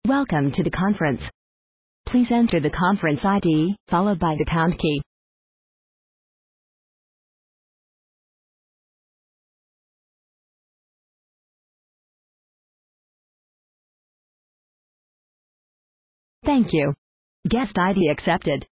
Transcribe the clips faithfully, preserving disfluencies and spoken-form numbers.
Welcome to the conference. Please enter the conference I D, followed by the pound key. Thank you. Guest I D accepted.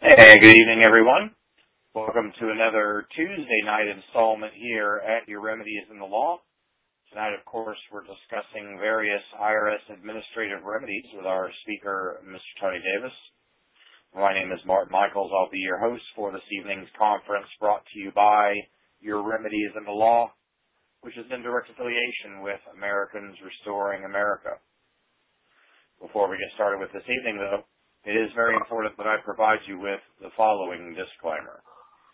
Hey, good evening, everyone. Welcome to another Tuesday night installment here at Your Remedy is in the Law. Tonight, of course, we're discussing various I R S administrative remedies with our speaker, Mister Tony Davis. My name is Martin Michaels. I'll be your host for this evening's conference, brought to you by Your Remedy is in the Law, which is in direct affiliation with Americans Restoring America. Before we get started with this evening, though, it is very important that I provide you with the following disclaimer.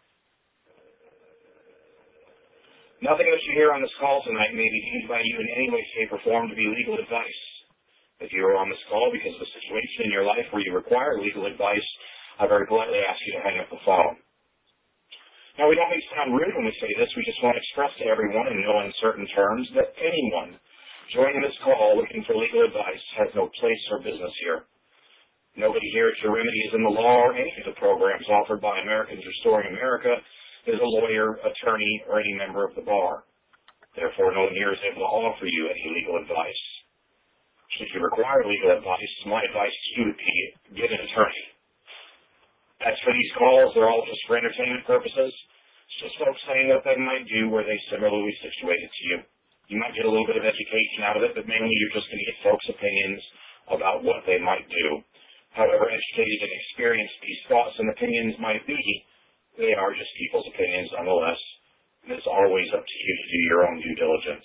Nothing that you hear on this call tonight may be deemed by you in any way, shape, or form to be legal advice. If you are on this call because of a situation in your life where you require legal advice, I very politely ask you to hang up the phone. Now, we don't mean to sound rude when we say this. We just want to express to everyone in no uncertain terms that anyone joining this call looking for legal advice has no place or business here. Nobody here at Your Remedy is in the Law or any of the programs offered by Americans Restoring America is a lawyer, attorney, or any member of the bar. Therefore, no one here is able to offer you any legal advice. Should you require legal advice, my advice to you would be get an attorney. As for these calls, they're all just for entertainment purposes. It's just folks saying what they might do where they similarly situated to you. You might get a little bit of education out of it, but mainly you're just going to get folks' opinions about what they might do. However educated and experienced these thoughts and opinions might be, they are just people's opinions nonetheless, and it's always up to you to do your own due diligence.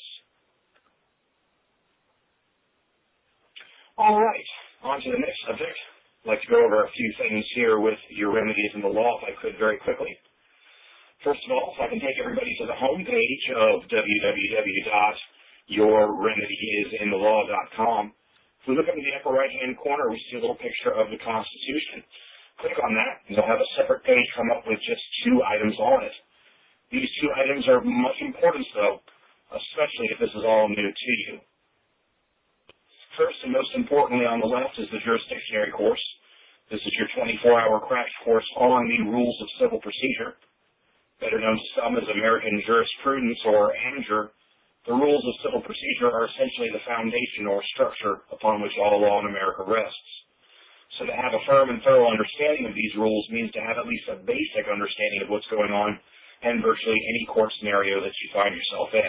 All right, on to the next subject. I'd like to go over a few things here with Your Remedy is in the Law, if I could, very quickly. First of all, if I can take everybody to the home page of w w w dot your remedy is in the law dot com. If we look up in the upper right-hand corner, we see a little picture of the Constitution. Click on that, and you'll have a separate page come up with just two items on it. These two items are much importance, though, especially if this is all new to you. First, and most importantly on the left, is the jurisdictionary course. This is your twenty-four hour crash course on the rules of civil procedure. Better known to some as American jurisprudence, or A M J R. The rules of civil procedure are essentially the foundation or structure upon which all law in America rests. So to have a firm and thorough understanding of these rules means to have at least a basic understanding of what's going on in virtually any court scenario that you find yourself in.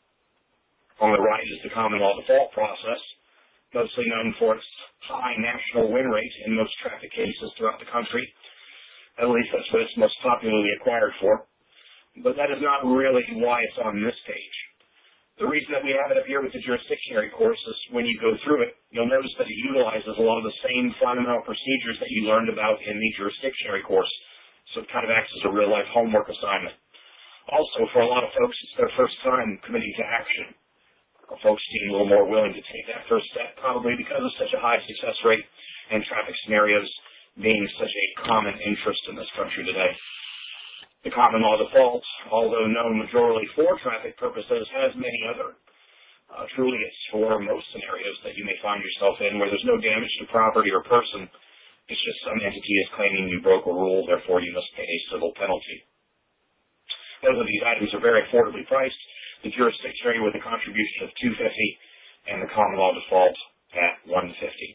On the right is the common law default process, mostly known for its high national win rate in most traffic cases throughout the country. At least that's what it's most popularly acquired for. But that is not really why it's on this page. The reason that we have it up here with the jurisdictionary course is when you go through it, you'll notice that it utilizes a lot of the same fundamental procedures that you learned about in the jurisdictionary course. So it kind of acts as a real-life homework assignment. Also, for a lot of folks, it's their first time committing to action. Or folks being a little more willing to take that first step, probably because of such a high success rate and traffic scenarios being such a common interest in this country today. The common law default, although known majorly for traffic purposes, has many other. Uh, truly, it's for most scenarios that you may find yourself in where there's no damage to property or person. It's just some entity is claiming you broke a rule, therefore you must pay a civil penalty. Both of these items are very affordably priced. The jurisdictionary with a contribution of two hundred fifty dollars and the common law default at one hundred fifty dollars.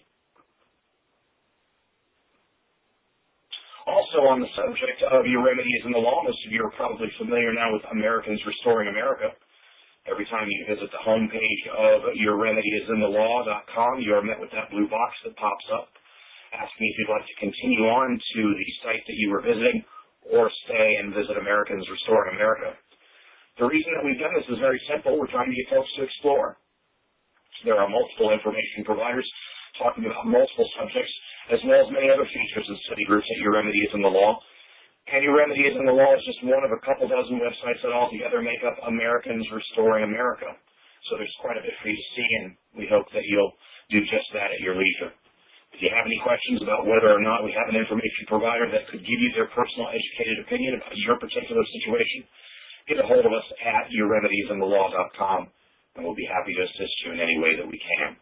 Also on the subject of Your Remedy is in the Law, most of you are probably familiar now with Americans Restoring America. Every time you visit the homepage of your remedy is in the law dot com, you are met with that blue box that pops up, asking if you'd like to continue on to the site that you were visiting or stay and visit Americans Restoring America. The reason that we've done this is very simple. We're trying to get folks to explore. There are multiple information providers talking about multiple subjects, as well as many other features and study groups at Your Remedy is in the Law. And Your Remedy is in the Law is just one of a couple dozen websites that altogether make up Americans Restoring America. So there's quite a bit for you to see, and we hope that you'll do just that at your leisure. If you have any questions about whether or not we have an information provider that could give you their personal educated opinion about your particular situation, get a hold of us at your remedies in the law dot com, and we'll be happy to assist you in any way that we can.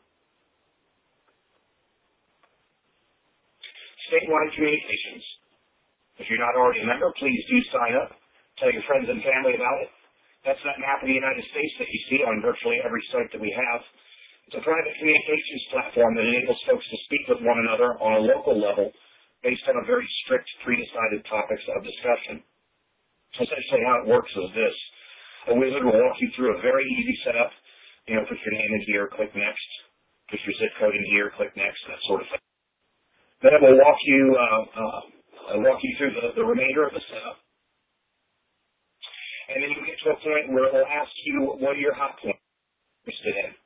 Statewide communications. If you're not already a member, please do sign up. Tell your friends and family about it. That's that map of the United States that you see on virtually every site that we have. It's a private communications platform that enables folks to speak with one another on a local level based on a very strict pre-decided topics of discussion. Essentially how it works is this. A wizard will walk you through a very easy setup. You know, put your name in here, click next. Put your zip code in here, click next, that sort of thing. Then it will walk you, uh, uh, walk you through the, the remainder of the setup. And then you get to a point where it will ask you, what are your hot points you're interested in?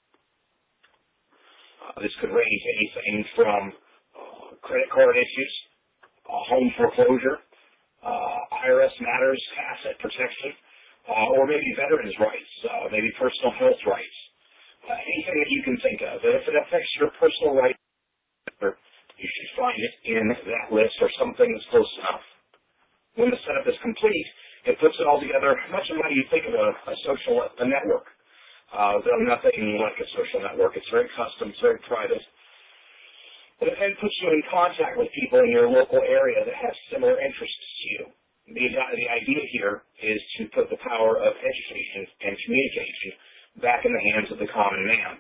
Uh, this could range anything from uh, credit card issues, uh, home foreclosure, uh, I R S matters, asset protection, uh, or maybe veterans' rights, uh, maybe personal health rights, uh, anything that you can think of. And if it affects your personal rights, you should find it in that list or something that's close enough. When the setup is complete, it puts it all together much of how you think of a, a social a network. Uh, though nothing like a social network. It's very custom, it's very private. But it then puts you in contact with people in your local area that have similar interests to you. The, the idea here is to put the power of education and communication back in the hands of the common man.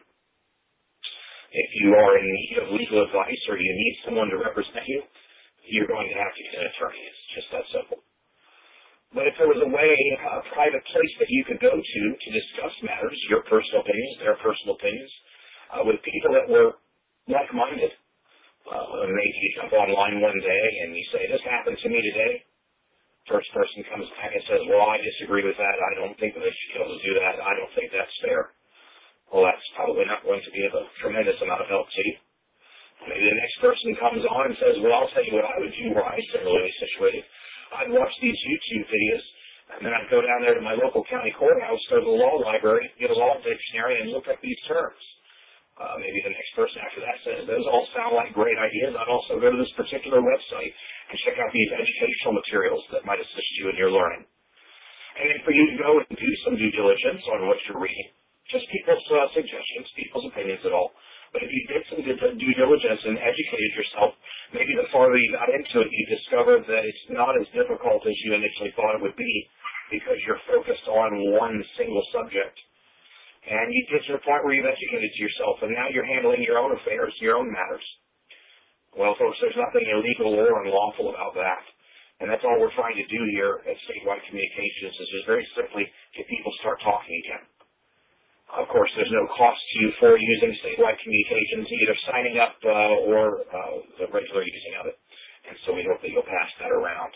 If you are in need of legal advice or you need someone to represent you, you're going to have to get an attorney. It's just that simple. But if there was a way, a private place that you could go to to discuss matters, your personal opinions, their personal opinions, uh, with people that were like-minded, uh, maybe you jump online one day and you say, this happened to me today. First person comes back and says, well, I disagree with that. I don't think that they should be able to do that. I don't think that's fair. Well, that's probably not going to be of a tremendous amount of help to you. Maybe the next person comes on and says, well, I'll tell you what I would do were I similarly situated. I'd watch these YouTube videos, and then I'd go down there to my local county courthouse, go to the law library, get a law dictionary, and look up these terms. Uh, maybe the next person after that says, those all sound like great ideas. I'd also go to this particular website and check out these educational materials that might assist you in your learning. And then for you to go and do some due diligence on what you're reading, just people's uh, suggestions, people's opinions at all. But if you did some due diligence and educated yourself, maybe the farther you got into it, you discovered that it's not as difficult as you initially thought it would be because you're focused on one single subject. And you get to the point where you've educated yourself, and now you're handling your own affairs, your own matters. Well, folks, there's nothing illegal or unlawful about that. And that's all we're trying to do here at Statewide Communications is just very simply get people to start talking again. Of course, there's no cost to you for using Statewide Communications, either signing up uh, or uh, the regular using of it. And so we hope that you'll pass that around.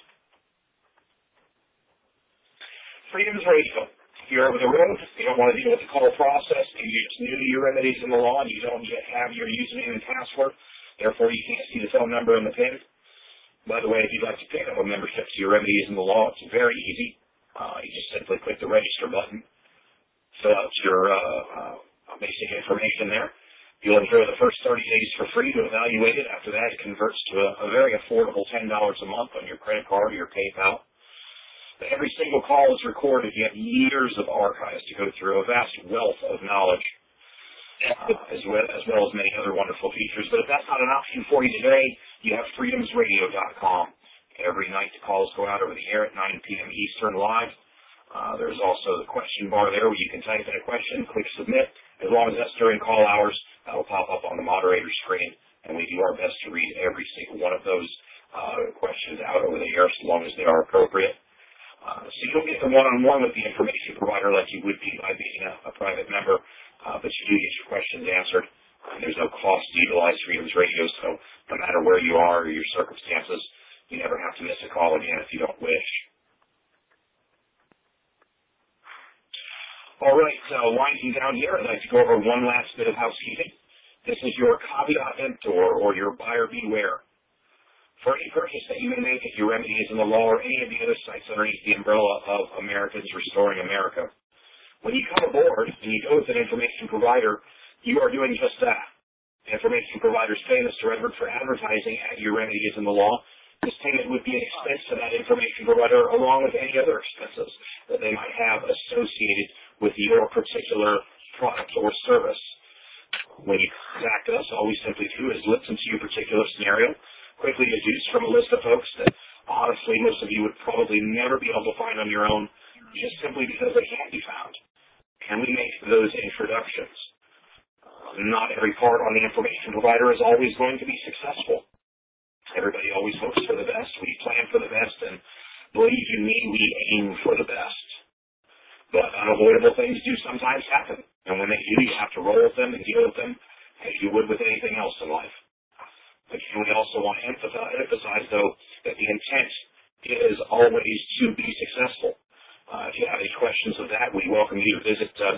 Freedom's Radio. If you're over the road, you don't want to deal with the call process, maybe you're just new to your remedies in the law and you don't yet have your username and password, therefore you can't see the phone number and the PIN. By the way, if you'd like to pick up a membership to your remedies in the law, it's very easy. Uh, you just simply click the register button. Fill out your uh, uh, basic information there. You'll enjoy the first thirty days for free to evaluate it. After that, it converts to a, a very affordable ten dollars a month on your credit card or your PayPal. Every single call is recorded. You have years of archives to go through, a vast wealth of knowledge, uh, as, well, as well as many other wonderful features. But if that's not an option for you today, you have freedoms radio dot com. Every night the calls go out over the air at nine p.m. Eastern live. Uh, there's also the question bar there where you can type in a question, click submit. As long as that's during call hours, that will pop up on the moderator screen, and we do our best to read every single one of those uh, questions out over the air as long as they are appropriate. Uh, so you'll get the one-on-one with the information provider like you would be by being a, a private member, uh, but you do get your questions answered. Uh, there's no cost to utilize Freedoms Radio, so no matter where you are or your circumstances, you never have to miss a call again if you don't wish. All right, uh, winding down here, I'd like to go over one last bit of housekeeping. This is your caveat emptor, or your buyer beware. For any purchase that you may make at your remedies in the law or any of the other sites underneath the umbrella of Americans Restoring America, when you come aboard and you go with an information provider, you are doing just that. Information providers pay Mister Edward for advertising at your remedies in the law. This payment would be an expense to that information provider along with any other expenses that they might have associated with your particular product or service. When you contact us, all we simply do is listen to your particular scenario, quickly deduce from a list of folks that honestly most of you would probably never be able to find on your own just simply because they can't be found. And we make those introductions. Uh, not every part on the information provider is always going to be successful. Everybody Everybody always hopes for the best. We plan for the best, and believe you me, we aim for the best. But unavoidable things do sometimes happen, and when they do, you have to roll with them and deal with them as you would with anything else in life. Again, we also want to emphasize, emphasize though, that the intent is always to be successful. Uh, if you have any questions of that, we welcome you to visit uh,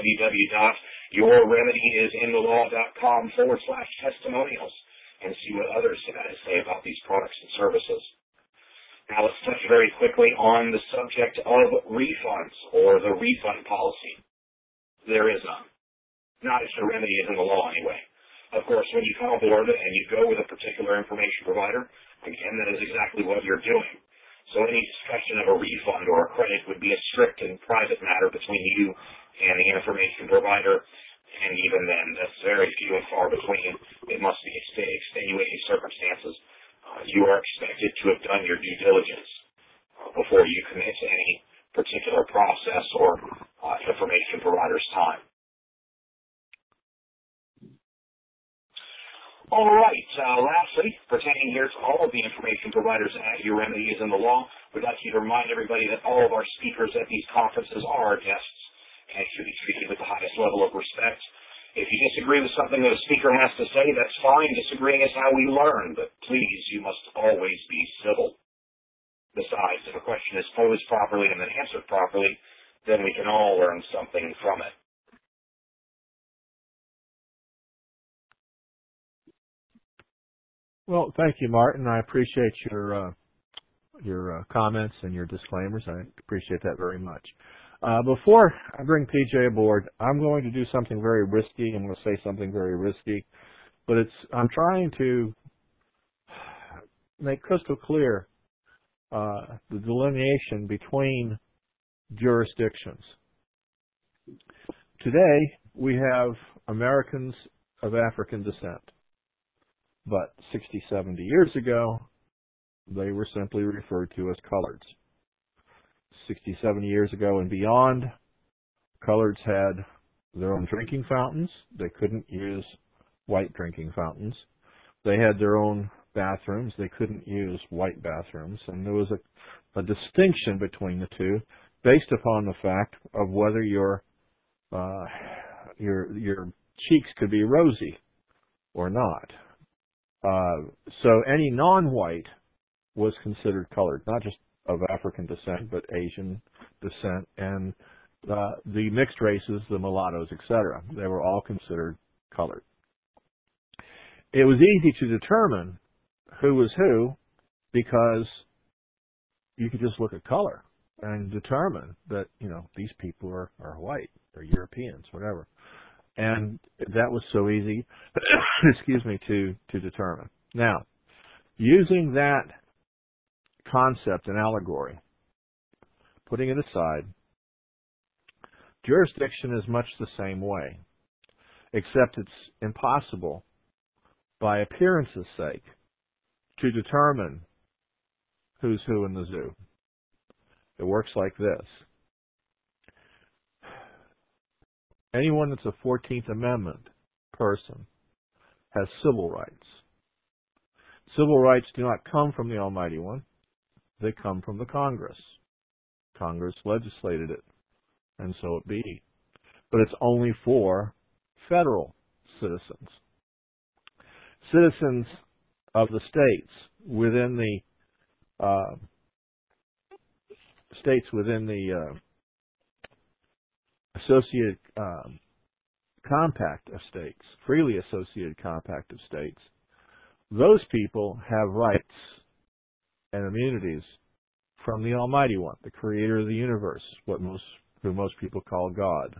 www.yourremedyisinthelawcom forward slash testimonials and see what others have to say about these products and services. Now let's touch very quickly on the subject of refunds, or the refund policy. There is none. Not if the remedy is in the law anyway. Of course, when you come aboard and you go with a particular information provider, again, that is exactly what you're doing. So any discussion of a refund or a credit would be a strict and private matter between you and the information provider, and even then, that's very few and far between. It must be extenuating circumstances. Uh, you are expected to have done your due diligence uh, before you commit to any particular process or uh, information provider's time. All right. Uh, lastly, pertaining here to all of the information providers at Your Remedy is in the Law, we'd like you to remind everybody that all of our speakers at these conferences are our guests and should be treated with the highest level of respect. If you disagree with something that a speaker has to say, that's fine. Disagreeing is how we learn, but please, you must always be civil. Besides, if a question is posed properly and then answered properly, then we can all learn something from it. Well, thank you, Martin. I appreciate your uh, your uh, comments and your disclaimers. I appreciate that very much. Uh, before I bring P J aboard, I'm going to do something very risky. I'm going to say something very risky, but it's I'm trying to make crystal clear uh, the delineation between jurisdictions. Today, we have Americans of African descent, but sixty, seventy years ago, they were simply referred to as coloreds. sixty, seventy years ago and beyond, coloreds had their own drinking fountains. They couldn't use white drinking fountains. They had their own bathrooms. They couldn't use white bathrooms. And there was a, a distinction between the two based upon the fact of whether your uh, your your cheeks could be rosy or not. Uh, so any non-white was considered colored, not just of African descent, but Asian descent, and uh, the mixed races, the mulattoes, et cetera. They were all considered colored. It was easy to determine who was who because you could just look at color and determine that, you know, these people are, are white, or Europeans, whatever. And that was so easy, excuse me, to, to determine. Now, using that concept and allegory, putting it aside, jurisdiction is much the same way, except it's impossible, by appearance's sake, to determine who's who in the zoo. It works like this. Anyone that's a fourteenth Amendment person has civil rights. Civil rights do not come from the Almighty One. They come from the Congress. Congress legislated it, and so it be. But it's only for federal citizens. Citizens of the states within the uh, states within the uh, associated um, compact of states, freely associated compact of states, those people have rights and immunities from the Almighty One, the Creator of the universe, what most who most people call God.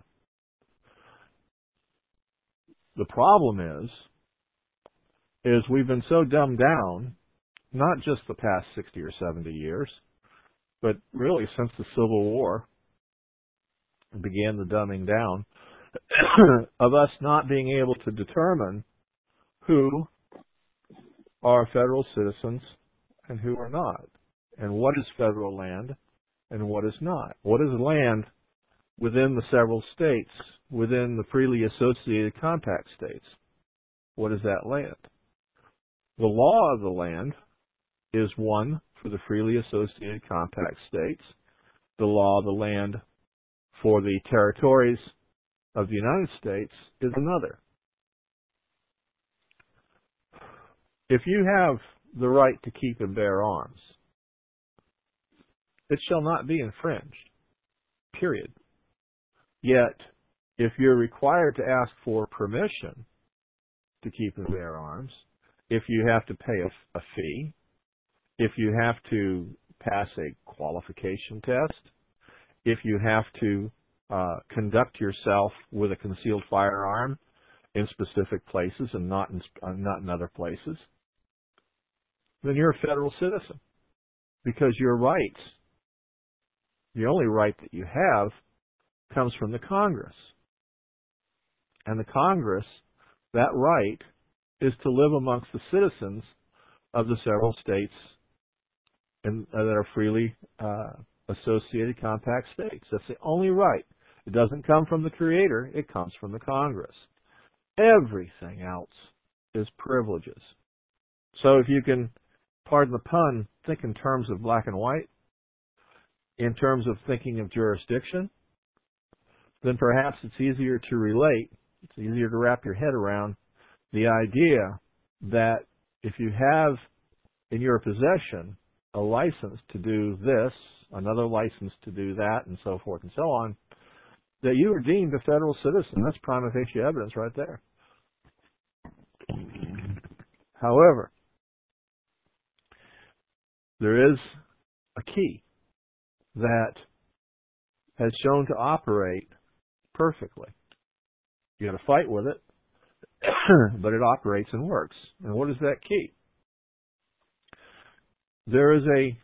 The problem is, is we've been so dumbed down, not just the past sixty or seventy years, but really since the Civil War began the dumbing down of us not being able to determine who are federal citizens and who are not, and what is federal land and what is not. What is land within the several states, within the freely associated compact states? What is that land? The law of the land is one for the freely associated compact states. The law of the land for the territories of the United States is another. If you have the right to keep and bear arms, it shall not be infringed, period. Yet, if you're required to ask for permission to keep and bear arms, if you have to pay a, a fee, if you have to pass a qualification test, if you have to uh, conduct yourself with a concealed firearm in specific places and not in, uh, not in other places, then you're a federal citizen, because your rights, the only right that you have, comes from the Congress. And the Congress, that right is to live amongst the citizens of the several states in, uh, that are freely uh, associated compact states. That's the only right. It doesn't come from the Creator, it comes from the Congress. Everything else is privileges. So if you can, pardon the pun, think in terms of black and white, in terms of thinking of jurisdiction, then perhaps it's easier to relate, it's easier to wrap your head around the idea that if you have in your possession a license to do this, another license to do that, and so forth and so on, that you are deemed a federal citizen. That's prima facie evidence right there. However, there is a key that has shown to operate perfectly. You got to fight with it, but it operates and works. And what is that key? There is a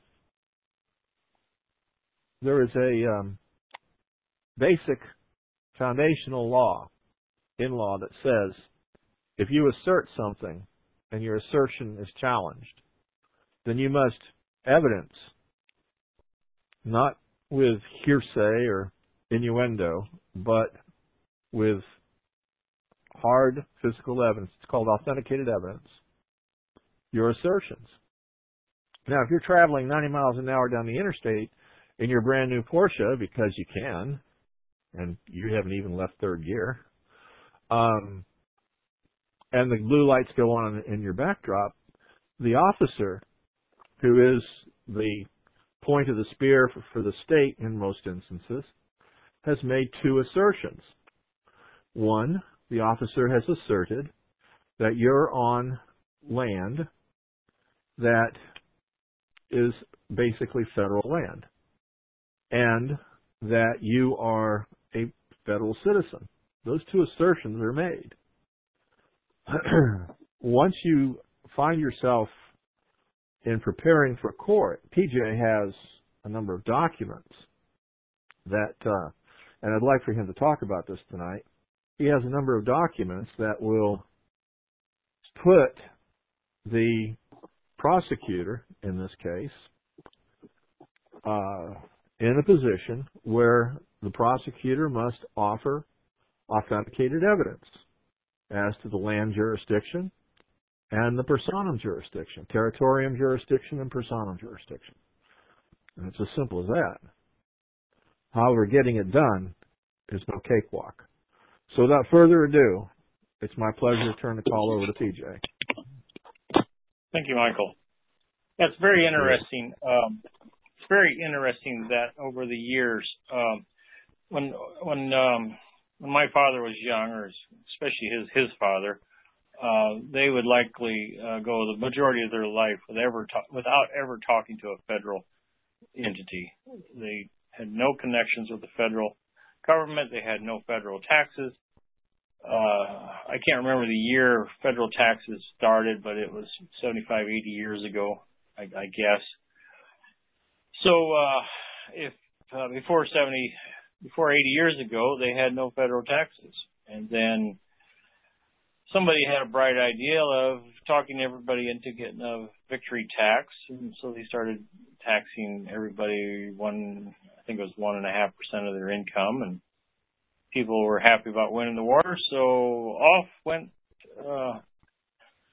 there is a um, basic foundational law in law that says if you assert something and your assertion is challenged, then you must evidence, not with hearsay or innuendo, but with hard physical evidence. It's called authenticated evidence, your assertions. Now, if you're traveling ninety miles an hour down the interstate in your brand new Porsche because you can, and you haven't even left third gear, um, and the blue lights go on in your backdrop, the officer, who is the point of the spear for, for the state in most instances, has made two assertions. One, the officer has asserted that you're on land that is basically federal land, and that you are a federal citizen. Those two assertions are made. Once you find yourself in preparing for court, P J has a number of documents that, uh, and I'd like for him to talk about this tonight. He has a number of documents that will put the prosecutor, in this case, uh, in a position where the prosecutor must offer authenticated evidence as to the land jurisdiction and the personam jurisdiction, territorium jurisdiction and personam jurisdiction. And it's as simple as that. However, getting it done is no cakewalk. So without further ado, it's my pleasure to turn the call over to P J. Thank you, Michael. That's very interesting. Um, it's very interesting that over the years, um, when when um, when my father was young, or especially his his father, uh, they would likely uh, go the majority of their life without ever ta- without ever talking to a federal entity. They had no connections with the federal government. They had no federal taxes. Uh, I can't remember the year federal taxes started, but it was seventy-five, eighty years ago, I, I guess. So, uh, if, uh, before seventy, before eighty years ago, they had no federal taxes. And then somebody had a bright idea of talking everybody into getting a victory tax. And so they started taxing everybody one, I think it was one and a half percent of their income, and people were happy about winning the war, so off went uh,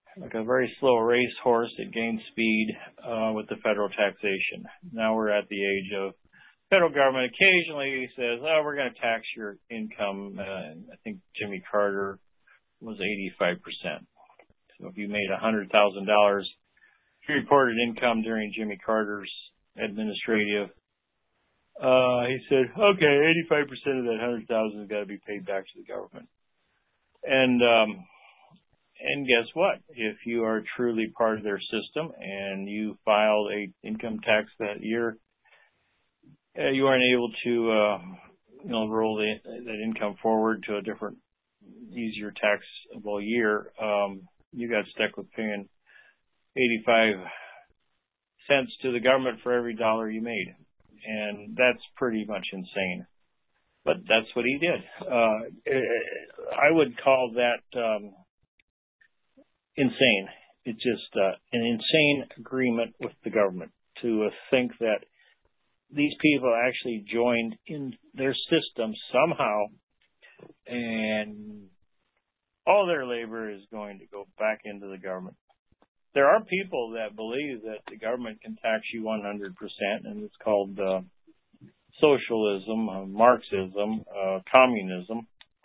like a very slow racehorse that gains speed uh, with the federal taxation. Now we're at the age of federal government occasionally says, oh, we're going to tax your income. Uh, I think Jimmy Carter was eighty-five percent. So if you made one hundred thousand dollars, if you reported income during Jimmy Carter's administrative, uh, he said, okay, eighty-five percent of that one hundred thousand dollars has got to be paid back to the government. And, um, and guess what? If you are truly part of their system and you filed a income tax that year, uh, you aren't able to, uh, you know, roll the, that income forward to a different, easier taxable year. Um, you got stuck with paying eighty-five cents to the government for every dollar you made. And that's pretty much insane. But that's what he did. Uh, I would call that um, insane. It's just uh, an insane agreement with the government to uh, think that these people actually joined in their system somehow, and all their labor is going to go back into the government. There are people that believe that the government can tax you one hundred percent, and it's called uh, socialism, uh, Marxism, uh, communism,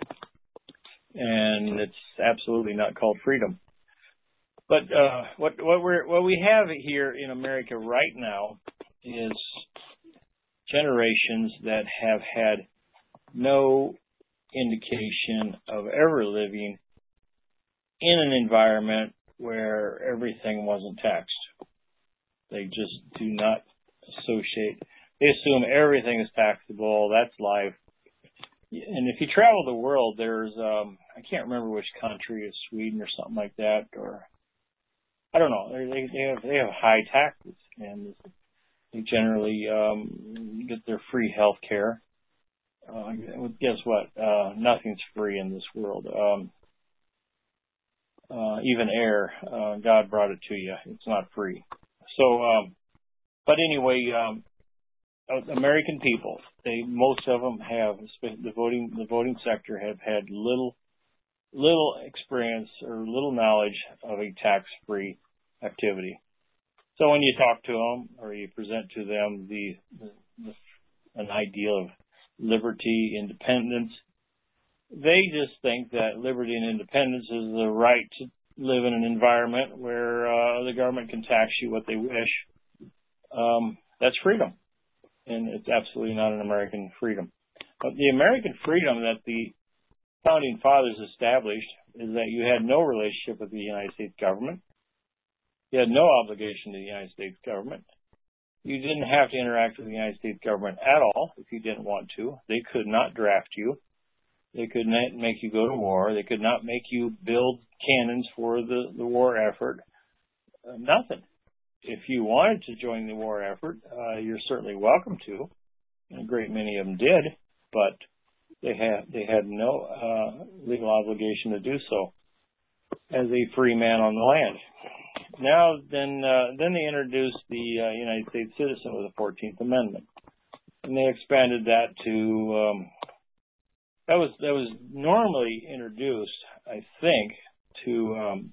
and it's absolutely not called freedom. But uh, what what we what we have here in America right now is generations that have had no indication of ever living in an environment where everything wasn't taxed. They just do not associate. They assume everything is taxable. That's life. And if you travel the world, there's, um, I can't remember which country, it's Sweden or something like that, or I don't know. They, they have they have high taxes, and they generally um, get their free health care. Uh, guess what? Uh, nothing's free in this world. Um, uh, even air, uh, God brought it to you. It's not free. So, um, but anyway, um, American people, they most of them have the voting the voting sector have had little little experience or little knowledge of a tax-free activity. So when you talk to them or you present to them the, the, the an ideal of liberty, independence, they just think that liberty and independence is the right to live in an environment where uh, the government can tax you what they wish. Um, that's freedom. And it's absolutely not an American freedom. But the American freedom that the Founding Fathers established is that you had no relationship with the United States government. You had no obligation to the United States government. You didn't have to interact with the United States government at all if you didn't want to. They could not draft you. They could not make you go to war. They could not make you build cannons for the, the war effort. Uh, nothing. If you wanted to join the war effort, uh, you're certainly welcome to. And a great many of them did, but they had they had no uh, legal obligation to do so as a free man on the land. Now, then, uh, then they introduced the uh, United States citizen with the fourteenth Amendment, and they expanded that to um, that was that was normally introduced, I think, to um,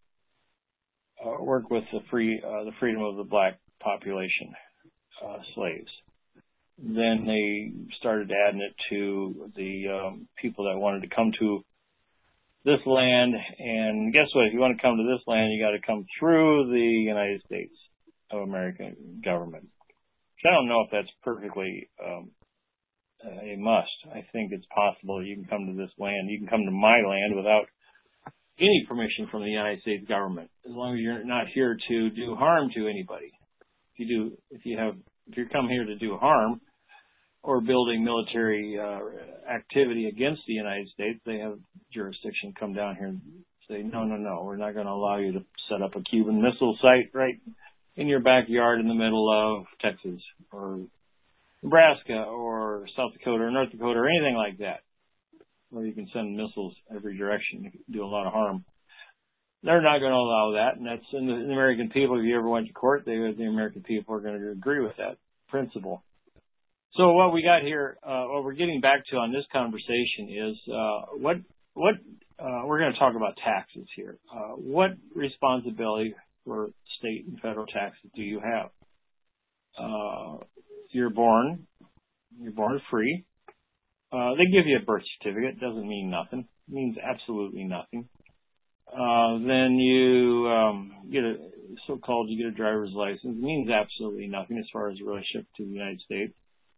uh, work with the free uh, the freedom of the black population, uh, slaves. Then they started adding it to the um, people that wanted to come to this land, and guess what? If you want to come to this land, you got to come through the United States of America government. I don't know if that's perfectly um, a must. I think it's possible you can come to this land. You can come to my land without any permission from the United States government, as long as you're not here to do harm to anybody. If you do, if you have, if you come here to do harm, or building military uh, activity against the United States, they have jurisdiction come down here and say, no, no, no, we're not going to allow you to set up a Cuban Missile site right in your backyard in the middle of Texas or Nebraska or South Dakota or North Dakota or anything like that, where you can send missiles every direction and do a lot of harm. They're not going to allow that, and that's in the, the American people. If you ever went to court, they, the American people are going to agree with that principle. So what we got here, uh, what we're getting back to on this conversation is uh, what what uh, we're going to talk about taxes here. Uh, what responsibility for state and federal taxes do you have? Uh, you're born, you're born free. Uh, they give you a birth certificate. Doesn't mean nothing. It means absolutely nothing. Uh, then you um, get a so-called you get a driver's license. It means absolutely nothing as far as a relationship to the United States.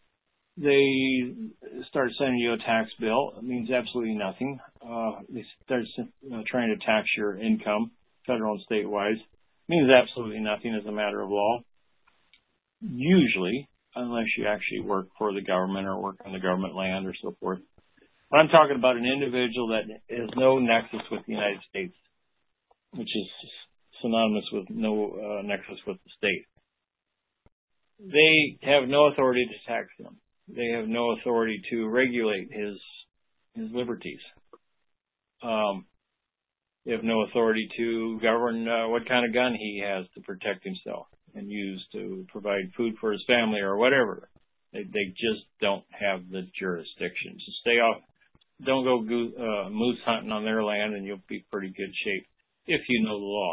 They start sending you a tax bill. It means absolutely nothing. Uh, they start uh, trying to tax your income, federal and state-wise. It means absolutely nothing as a matter of law. Usually, unless you actually work for the government or work on the government land or so forth. But I'm talking about an individual that has no nexus with the United States, which is synonymous with no uh, nexus with the state. They have no authority to tax him. They have no authority to regulate his his liberties. Um, they have no authority to govern uh, what kind of gun he has to protect himself and use to provide food for his family or whatever. They, they just don't have the jurisdiction. So stay off. Don't go goo, uh, moose hunting on their land, and you'll be pretty good shape if you know the law.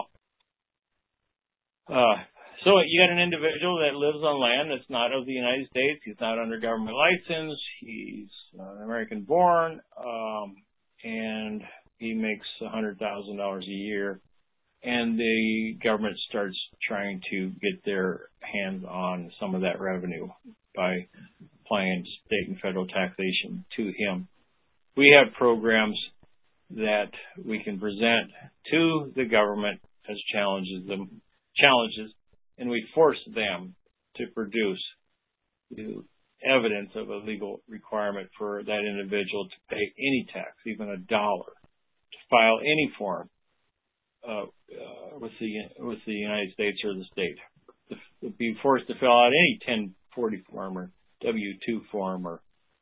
Uh, so you got an individual that lives on land that's not of the United States. He's not under government license. He's uh, American born, um, and he makes one hundred thousand dollars a year. And the government starts trying to get their hands on some of that revenue by applying state and federal taxation to him. We have programs that we can present to the government as challenges them challenges, and we force them to produce the evidence of a legal requirement for that individual to pay any tax, even a dollar, to file any form uh, uh, with the with the United States or the state, to be forced to fill out any ten forty form or W two form or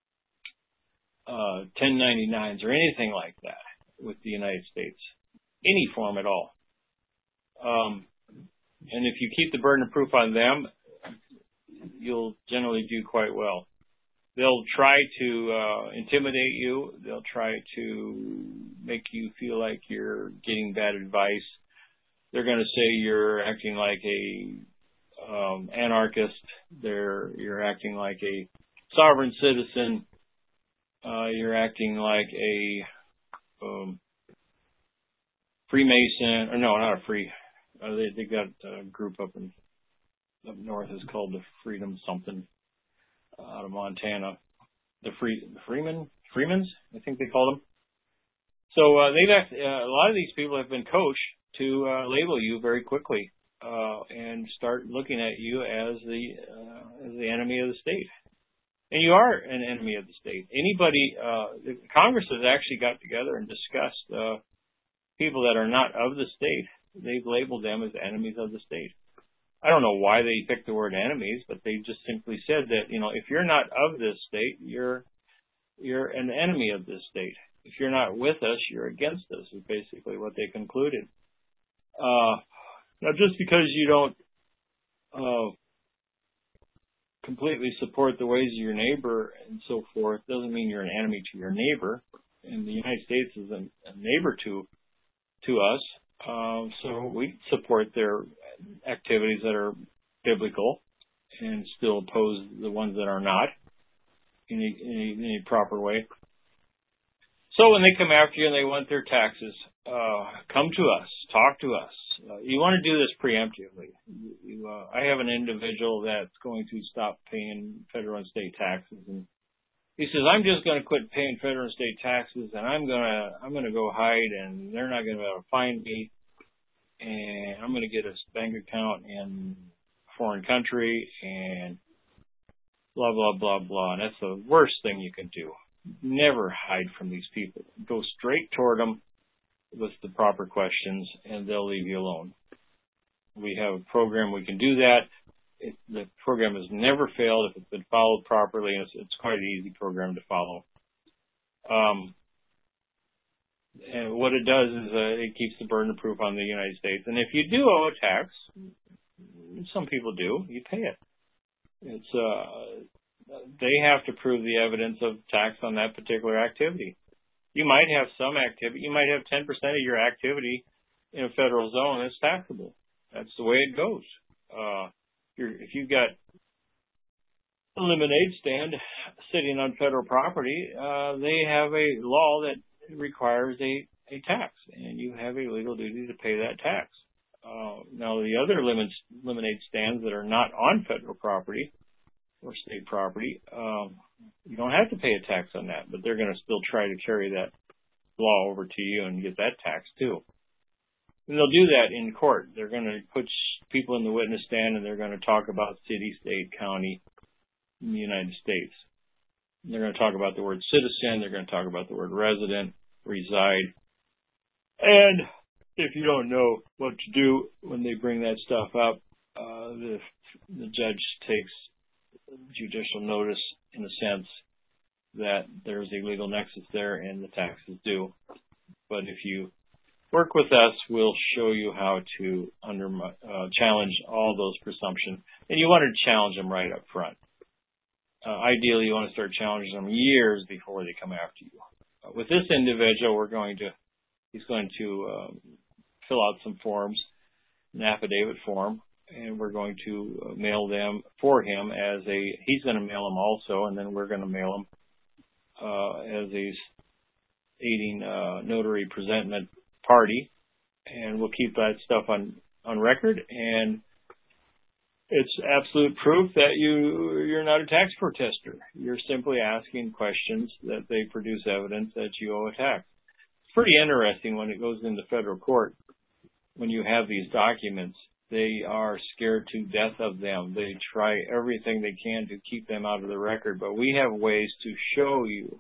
uh, ten ninety-nines or anything like that with the United States, any form at all. Um, and if you keep the burden of proof on them, you'll generally do quite well. They'll try to uh, intimidate you. They'll try to make you feel like you're getting bad advice. They're going to say you're acting like a um, anarchist. They're you're acting like a sovereign citizen. Uh, you're acting like a um, Freemason, or no, not a free. Uh, they they got a group up in up north is called the Freedom something uh, out of Montana. The Free the Freeman Freemans, I think they call them. So uh, they've act, uh, a lot of these people have been coached to uh, label you very quickly uh, and start looking at you as the uh, as the enemy of the state. And you are an enemy of the state. Anybody, uh, the Congress has actually got together and discussed uh, people that are not of the state. They've labeled them as enemies of the state. I don't know why they picked the word enemies, but they just simply said that, you know, if you're not of this state, you're you're an enemy of this state. If you're not with us, you're against us, is basically what they concluded. Uh, now, just because you don't uh, completely support the ways of your neighbor and so forth doesn't mean you're an enemy to your neighbor. And the United States is a, a neighbor to to us. Uh, so we support their activities that are biblical and still oppose the ones that are not in any, in any, in any proper way. So when they come after you and they want their taxes, uh, come to us, talk to us. Uh, you want to do this preemptively. You, you, uh, I have an individual that's going to stop paying federal and state taxes, and he says, I'm just going to quit paying federal and state taxes, and I'm going to I'm going to go hide, and they're not going to be able to find me, and I'm going to get a bank account in a foreign country, and blah, blah, blah, blah. And that's the worst thing you can do. Never hide from these people. Go straight toward them with the proper questions, and they'll leave you alone. We have a program we can do that. It, the program has never failed if it's been followed properly. It's, it's quite an easy program to follow. Um, and what it does is uh, it keeps the burden of proof on the United States. And if you do owe a tax, some people do, you pay it. It's uh, they have to prove the evidence of tax on that particular activity. You might have some activity. You might have ten percent of your activity in a federal zone that's taxable. That's the way it goes. Uh, you're, if you've got a lemonade stand sitting on federal property, uh, they have a law that requires a, a tax, and you have a legal duty to pay that tax. Uh, now, the other lemon, lemonade stands that are not on federal property or state property, um, you don't have to pay a tax on that, but they're going to still try to carry that law over to you and get that tax too. And they'll do that in court. They're going to put people in the witness stand, and they're going to talk about city, state, county in the United States. They're going to talk about the word citizen. They're going to talk about the word resident, reside. And if you don't know what to do when they bring that stuff up, uh, the, the judge takes judicial notice in the sense that there's a legal nexus there and the tax is due. But if you work with us, we'll show you how to under, uh, challenge all those presumptions. And you want to challenge them right up front. Uh, ideally, you want to start challenging them years before they come after you. Uh, with this individual, we're going to, he's going to um, fill out some forms, an affidavit form, and we're going to uh, mail them for him as a, he's going to mail them also, and then we're going to mail them uh, as a aiding uh, notary presentment party, and we'll keep that stuff on, on record, and it's absolute proof that you, you're not a tax protester. You're simply asking questions that they produce evidence that you owe a tax. It's pretty interesting when it goes into federal court. When you have these documents, they are scared to death of them. They try everything they can to keep them out of the record, but we have ways to show you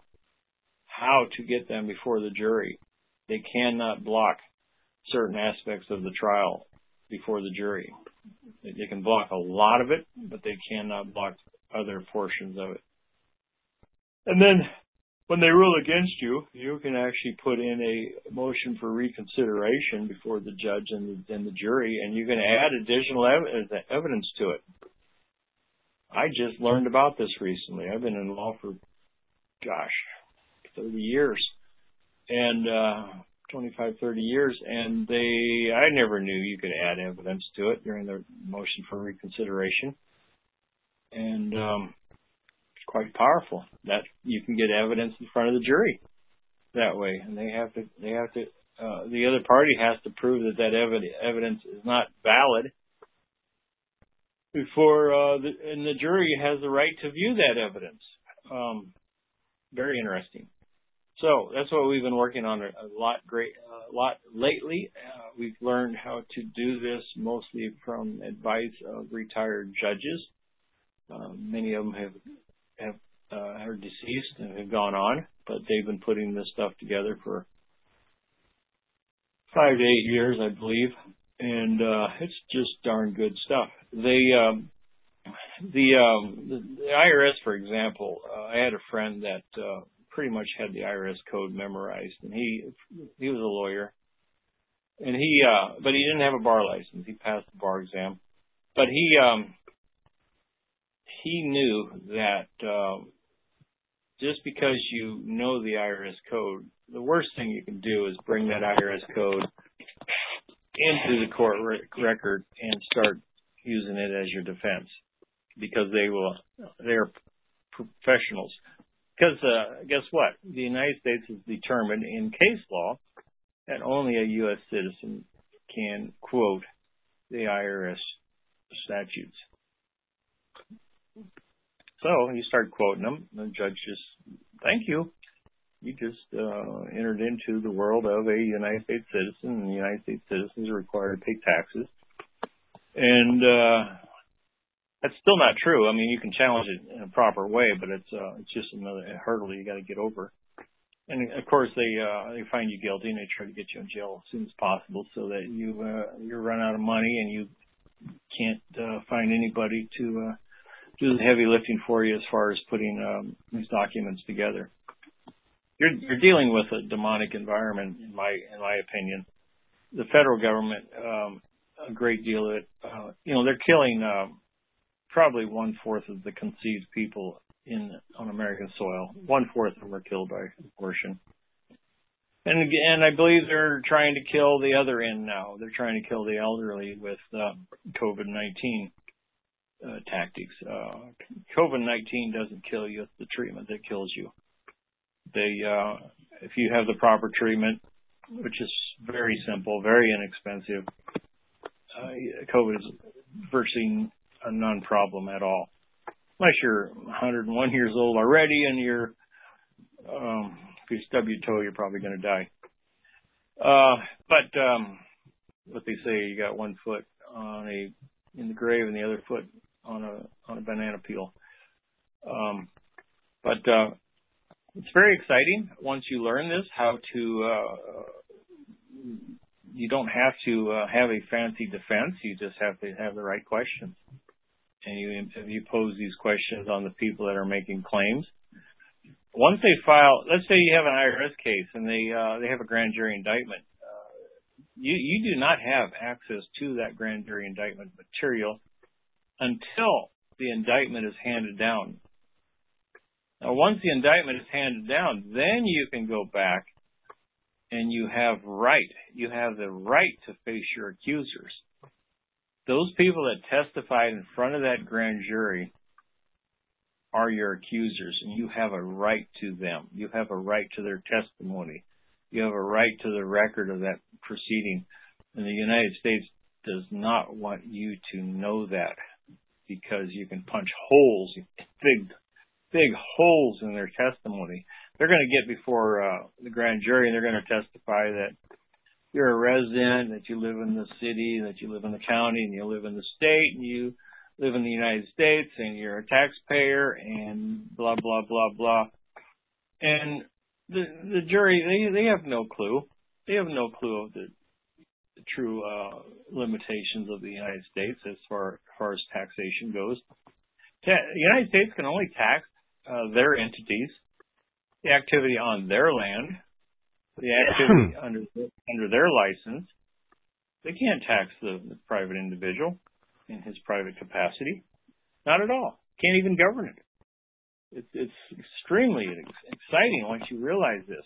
how to get them before the jury. They cannot block certain aspects of the trial before the jury. They can block a lot of it, but they cannot block other portions of it. And then when they rule against you, you can actually put in a motion for reconsideration before the judge and the, and the jury, and you can add additional ev- evidence to it. I just learned about this recently. I've been in law for, gosh, thirty years. And, uh, twenty-five, thirty years, and they, I never knew you could add evidence to it during the motion for reconsideration. And, um, it's quite powerful that you can get evidence in front of the jury that way. And they have to, they have to, uh, the other party has to prove that that ev- evidence is not valid before, uh, the, and the jury has the right to view that evidence. Um, very interesting. So that's what we've been working on a, a lot great, a lot lately. Uh, we've learned how to do this mostly from advice of retired judges. Uh, many of them have have uh, are deceased and have gone on, but they've been putting this stuff together for five to eight years, I believe, and uh, it's just darn good stuff. They um, the, um, the the I R S, for example, uh, I had a friend that. Uh, pretty much had the I R S code memorized, and he he was a lawyer, and he uh but he didn't have a bar license. He passed the bar exam, but he um he knew that um just because you know the I R S code, the worst thing you can do is bring that I R S code into the court re- record and start using it as your defense, because they will they're professionals. Because uh, guess what? The United States has determined in case law that only a U S citizen can quote the I R S statutes. So you start quoting them, and the judge just, thank you. You just uh, entered into the world of a United States citizen, and the United States citizens are required to pay taxes. And uh, that's still not true. I mean, you can challenge it in a proper way, but it's uh, it's just another hurdle you got to get over. And of course, they uh, they find you guilty and they try to get you in jail as soon as possible, so that you uh, you run out of money and you can't uh, find anybody to uh, do the heavy lifting for you as far as putting um, these documents together. You're, you're dealing with a demonic environment, in my in my opinion. The federal government, um, a great deal of it, uh, you know, they're killing. Um, Probably one-fourth of the conceived people in on American soil. One-fourth of them are killed by abortion. And and I believe they're trying to kill the other end now. They're trying to kill the elderly with uh, COVID nineteen uh, tactics. Uh, COVID nineteen doesn't kill you; it's the treatment that kills you. They, uh, if you have the proper treatment, which is very simple, very inexpensive, uh, COVID is virtually a non-problem at all. Unless you're one hundred one years old already and you're um, if you stub your toe, you're probably going to die. Uh, but um, what they say, you got one foot on a in the grave and the other foot on a on a banana peel. Um, but uh, it's very exciting once you learn this. How to uh, you don't have to uh, have a fancy defense. You just have to have the right questions, and you you pose these questions on the people that are making claims. Once they file, let's say you have an I R S case and they uh, they have a grand jury indictment, uh, you you do not have access to that grand jury indictment material until the indictment is handed down. Now, once the indictment is handed down, then you can go back and you have right, you have the right to face your accusers. Those people that testified in front of that grand jury are your accusers, and you have a right to them. You have a right to their testimony. You have a right to the record of that proceeding. And the United States does not want you to know that, because you can punch holes, big, big holes in their testimony. They're going to get before uh, the grand jury, and they're going to testify that you're a resident, that you live in the city, that you live in the county, and you live in the state, and you live in the United States, and you're a taxpayer, and blah, blah, blah, blah. And the the jury, they, they have no clue. They have no clue of the, the true uh, limitations of the United States as far, as far as taxation goes. Ta- the United States can only tax uh, their entities, the activity on their land, the activity under under their license. They can't tax the, the private individual in his private capacity. Not at all. Can't even govern it. It's, it's extremely exciting once you realize this.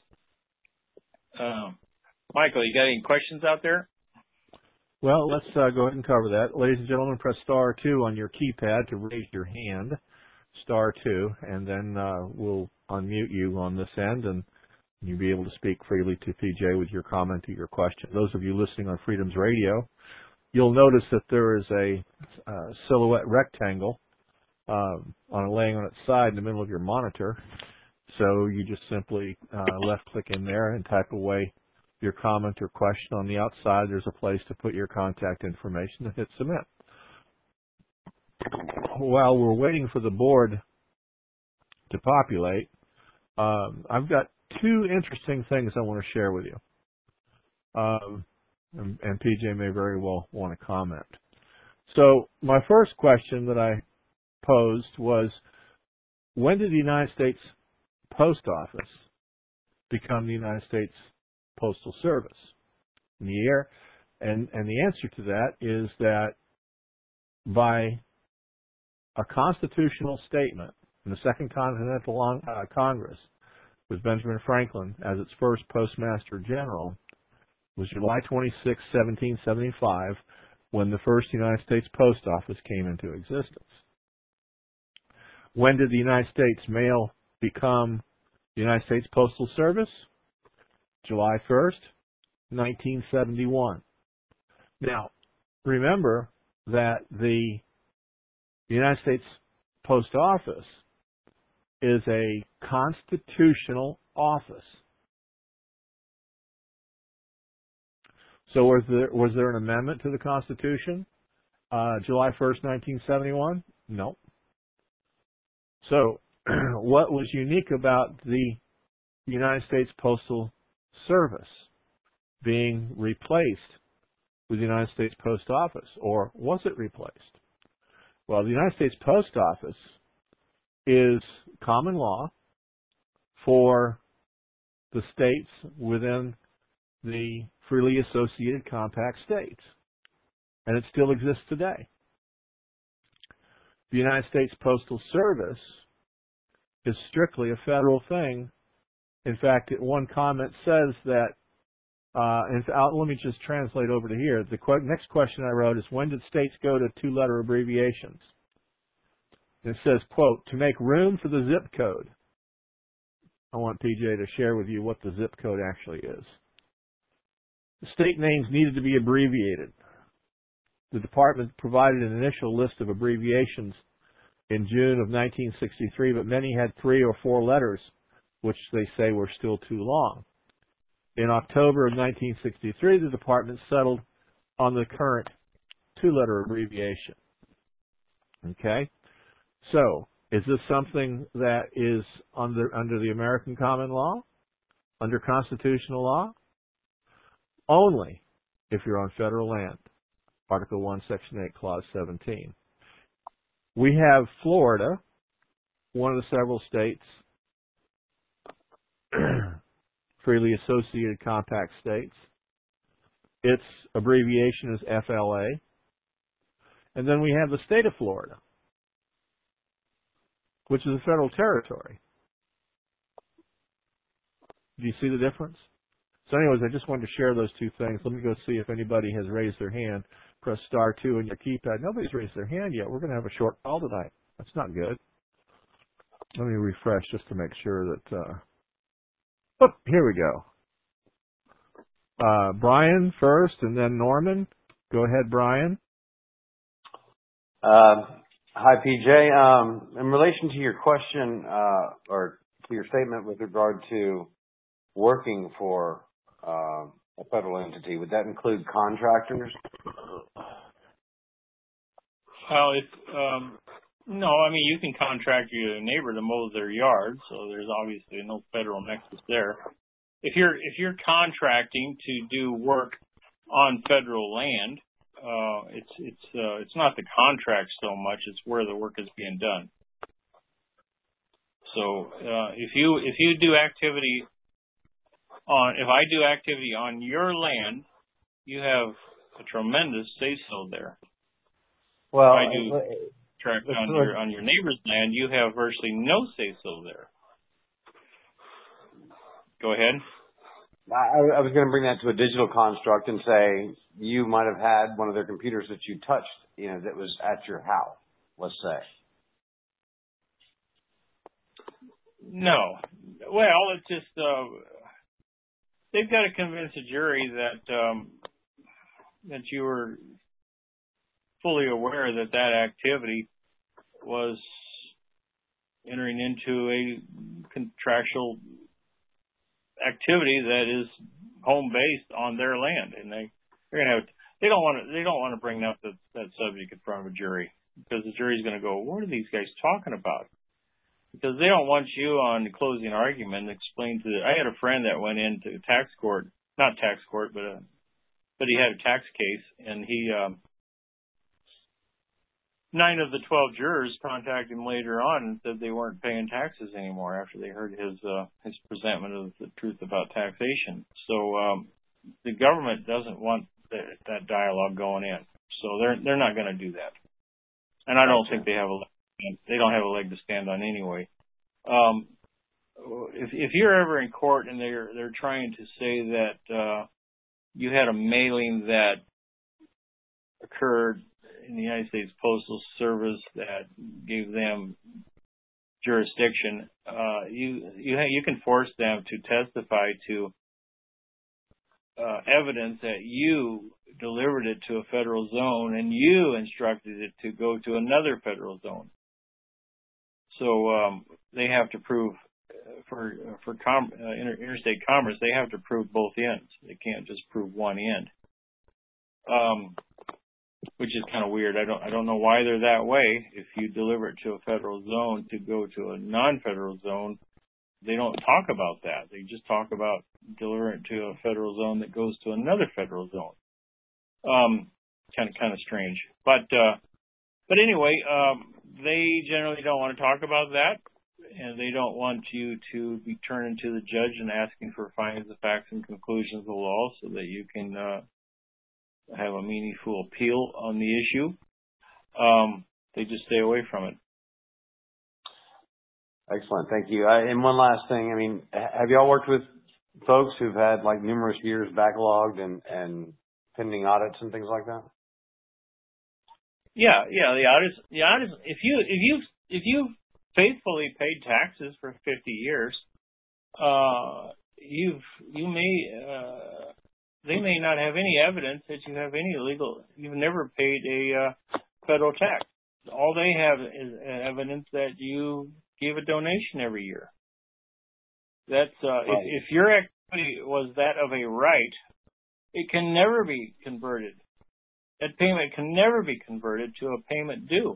Um, Michael, you got any questions out there? Well, let's uh, go ahead and cover that. Ladies and gentlemen, press star two on your keypad to raise your hand. Star two, and then uh, we'll unmute you on this end, and you'll be able to speak freely to P J with your comment or your question. Those of you listening on Freedoms Radio, you'll notice that there is a uh, silhouette rectangle um, on a laying on its side in the middle of your monitor. So you just simply uh, left-click in there and type away your comment or question. On the outside, there's a place to put your contact information and hit submit. While we're waiting for the board to populate, um, I've got two interesting things I want to share with you. Um, and, and P J may very well want to comment. So my first question that I posed was, when did the United States Post Office become the United States Postal Service? In the year, and, and the answer to that is that by a constitutional statement in the Second Continental uh, Congress, with Benjamin Franklin as its first Postmaster General, was July twenty-sixth, seventeen seventy-five, when the first United States Post Office came into existence. When did the United States Mail become the United States Postal Service? July first, nineteen seventy-one. Now, remember that the United States Post Office is a constitutional office. So was there, was there an amendment to the Constitution uh, July first, nineteen seventy-one? No. So what was unique about the United States Postal Service being replaced with the United States Post Office, or was it replaced? Well, the United States Post Office is common law for the states within the freely associated compact states, and it still exists today. The United States Postal Service is strictly a federal thing In fact, one comment says that, uh, and let me just translate over to here. The qu- next question I wrote is, when did states go to two-letter abbreviations? And it says, quote, to make room for the zip code. I want P J to share with you what the zip code actually is. The state names needed to be abbreviated. The department provided an initial list of abbreviations in June of nineteen sixty-three, but many had three or four letters, which they say were still too long. In October of nineteen sixty-three, the department settled on the current two-letter abbreviation. Okay? So, is this something that is under, under the American common law? Under constitutional law? Only if you're on federal land. Article one, Section eight, Clause seventeen. We have Florida, one of the several states, freely associated compact states. Its abbreviation is F L A. And then we have the state of Florida, which is a federal territory. Do you see the difference? So anyways, I just wanted to share those two things. Let me go see if anybody has raised their hand. Press star two on your keypad. Nobody's raised their hand yet. We're going to have a short call tonight. That's not good. Let me refresh just to make sure that, uh, oh, here we go. Uh, Brian first and then Norman. Go ahead, Brian. Uh, hi, P J. Um, in relation to your question, uh, or to your statement with regard to working for uh, a federal entity, would that include contractors? Well, if, um, no, I mean, you can contract your neighbor to mow their yard, so there's obviously no federal nexus there. If you're, if you're contracting to do work on federal land, uh, it's, it's, uh, it's not the contract so much, it's where the work is being done. So, uh, if you, if you do activity on, if I do activity on your land, you have a tremendous say-so there. Well, if I do track on your on your neighbor's land, you have virtually no say-so there. Go ahead. I, I was going to bring that to a digital construct and say you might have had one of their computers that you touched, you know, that was at your house, let's say. No. Well, it's just uh, they've got to convince a jury that um, that you were fully aware that that activity was entering into a contractual activity that is home based on their land, and they they're gonna have they don't want to they don't want to bring up the, that subject in front of a jury, because the jury's going to go, what are these guys talking about? Because they don't want you on the closing argument and explain to the, I had a friend that went into tax court, not tax court, but a, but he had a tax case, and he um nine of the twelve jurors contacted him later on and said they weren't paying taxes anymore after they heard his uh, his presentment of the truth about taxation. So um, the government doesn't want that, that dialogue going in, so they're they're not going to do that. And I don't think they have a they don't have a leg to stand on anyway. Um, if if you're ever in court and they're they're trying to say that uh, you had a mailing that occurred in the United States Postal Service that gave them jurisdiction, uh, you you ha- you can force them to testify to uh, evidence that you delivered it to a federal zone and you instructed it to go to another federal zone. So um, they have to prove uh, for for com- uh, inter- interstate commerce, they have to prove both ends. They can't just prove one end. Um, which is kind of weird. I don't I don't know why they're that way. If you deliver it to a federal zone to go to a non-federal zone, they don't talk about that. They just talk about delivering it to a federal zone that goes to another federal zone. Um, kind of kind of strange. But uh, but anyway, um, they generally don't want to talk about that, and they don't want you to be turning to the judge and asking for findings of facts and conclusions of the law so that you can uh, have a meaningful appeal on the issue. Um, they just stay away from it. Excellent. Thank you. Uh, and one last thing. I mean, have y'all worked with folks who've had like numerous years backlogged and, and pending audits and things like that? Yeah, yeah. The audits, the audits. If you if you if you faithfully paid taxes for fifty years, uh, you've you may uh, they may not have any evidence that you have any illegal. You've never paid a uh, federal tax. All they have is evidence that you gave a donation every year. That's uh, right. if, if your activity was that of a right, it can never be converted. That payment can never be converted to a payment due.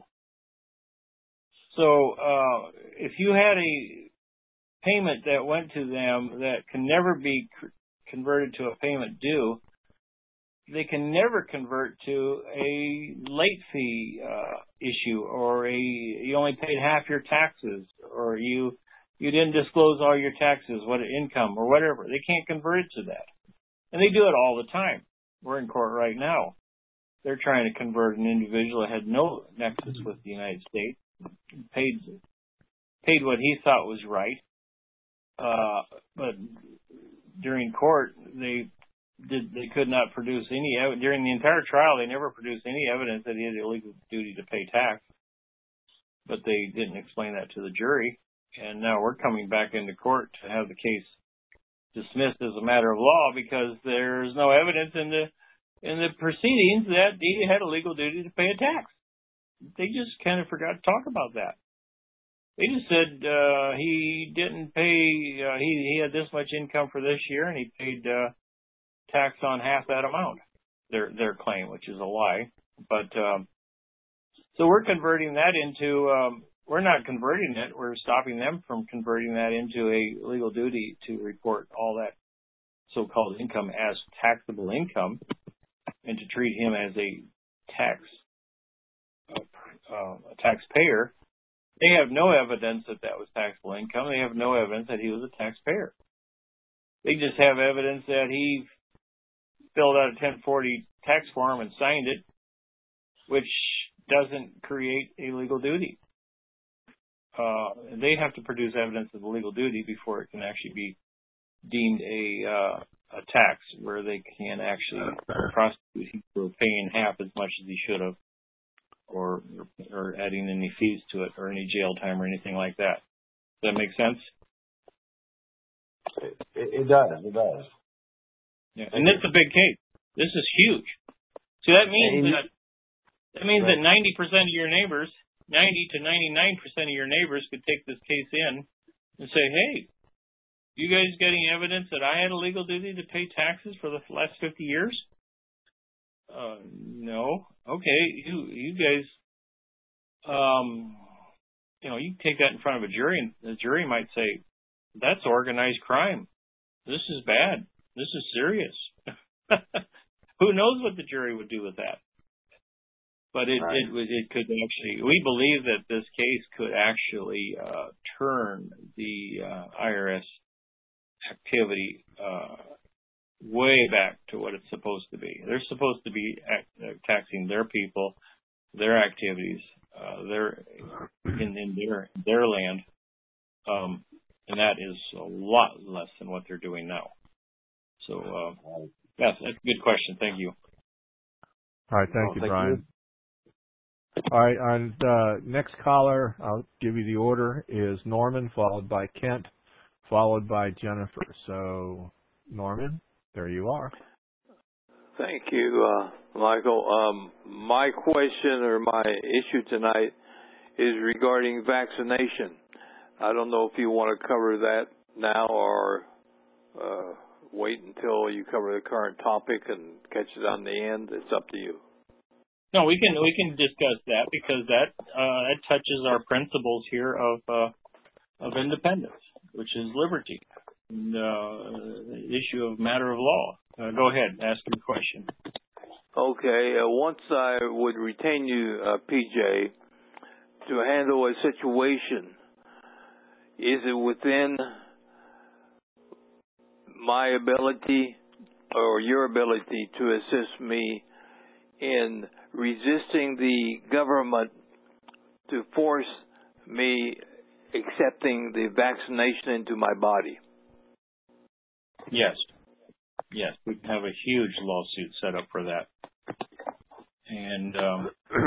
So uh, if you had a payment that went to them that can never be c- converted to a payment due, they can never convert to a late fee uh, issue, or a you only paid half your taxes, or you you didn't disclose all your taxes, what income or whatever. They can't convert it to that, and they do it all the time. We're in court right now. They're trying to convert an individual that had no nexus with the United States, paid paid what he thought was right, uh, but during court they. Did, they could not produce any evidence. During the entire trial, they never produced any evidence that he had a legal duty to pay tax, but they didn't explain that to the jury. And now we're coming back into court to have the case dismissed as a matter of law because there's no evidence in the in the proceedings that he had a legal duty to pay a tax. They just kind of forgot to talk about that. They just said uh, he didn't pay. Uh, he he had this much income for this year, and he paid. Uh, tax on half that amount, their their claim, which is a lie. But um, so we're converting that into, um, we're not converting it, we're stopping them from converting that into a legal duty to report all that so-called income as taxable income and to treat him as a tax uh, uh, a taxpayer. They have no evidence that that was taxable income. They have no evidence that he was a taxpayer. They just have evidence that he filled out a ten forty tax form and signed it, which doesn't create a legal duty. Uh, they have to produce evidence of the legal duty before it can actually be deemed a uh, a tax, where they can actually prosecute him for paying half as much as he should have, or or adding any fees to it, or any jail time or anything like that. Does that make sense? It, it does. It does. Yeah, and it's a big case. This is huge. So that means that that means right. that ninety percent of your neighbors, ninety to ninety-nine percent of your neighbors, could take this case in and say, "Hey, you guys got any evidence that I had a legal duty to pay taxes for the last fifty years?" Uh, no. Okay, you you guys, um, you know, you take that in front of a jury, and the jury might say, "That's organized crime. This is bad. This is serious." Who knows what the jury would do with that? But it, right. it, it could actually, we believe that this case could actually uh, turn the uh, I R S activity uh, way back to what it's supposed to be. They're supposed to be act, uh, taxing their people, their activities, uh, their in, in their their land, um, and that is a lot less than what they're doing now. So, uh, yes, that's a good question. Thank you. All right, thank well, you, thank Brian. You. All right, and uh, next caller, I'll give you the order, is Norman, followed by Kent, followed by Jennifer. So, Norman, there you are. Thank you, uh, Michael. Um, my question or my issue tonight is regarding vaccination. I don't know if you want to cover that now or uh, wait until you cover the current topic and catch it on the end. It's up to you. No, we can we can discuss that because that uh, that touches our principles here of uh, of independence, which is liberty, and uh, the issue of matter of law. Uh, go ahead, ask your question. Okay. Uh, once I would retain you, uh, P J, to handle a situation, is it within my ability or your ability to assist me in resisting the government to force me accepting the vaccination into my body? Yes. Yes. We have a huge lawsuit set up for that. And um,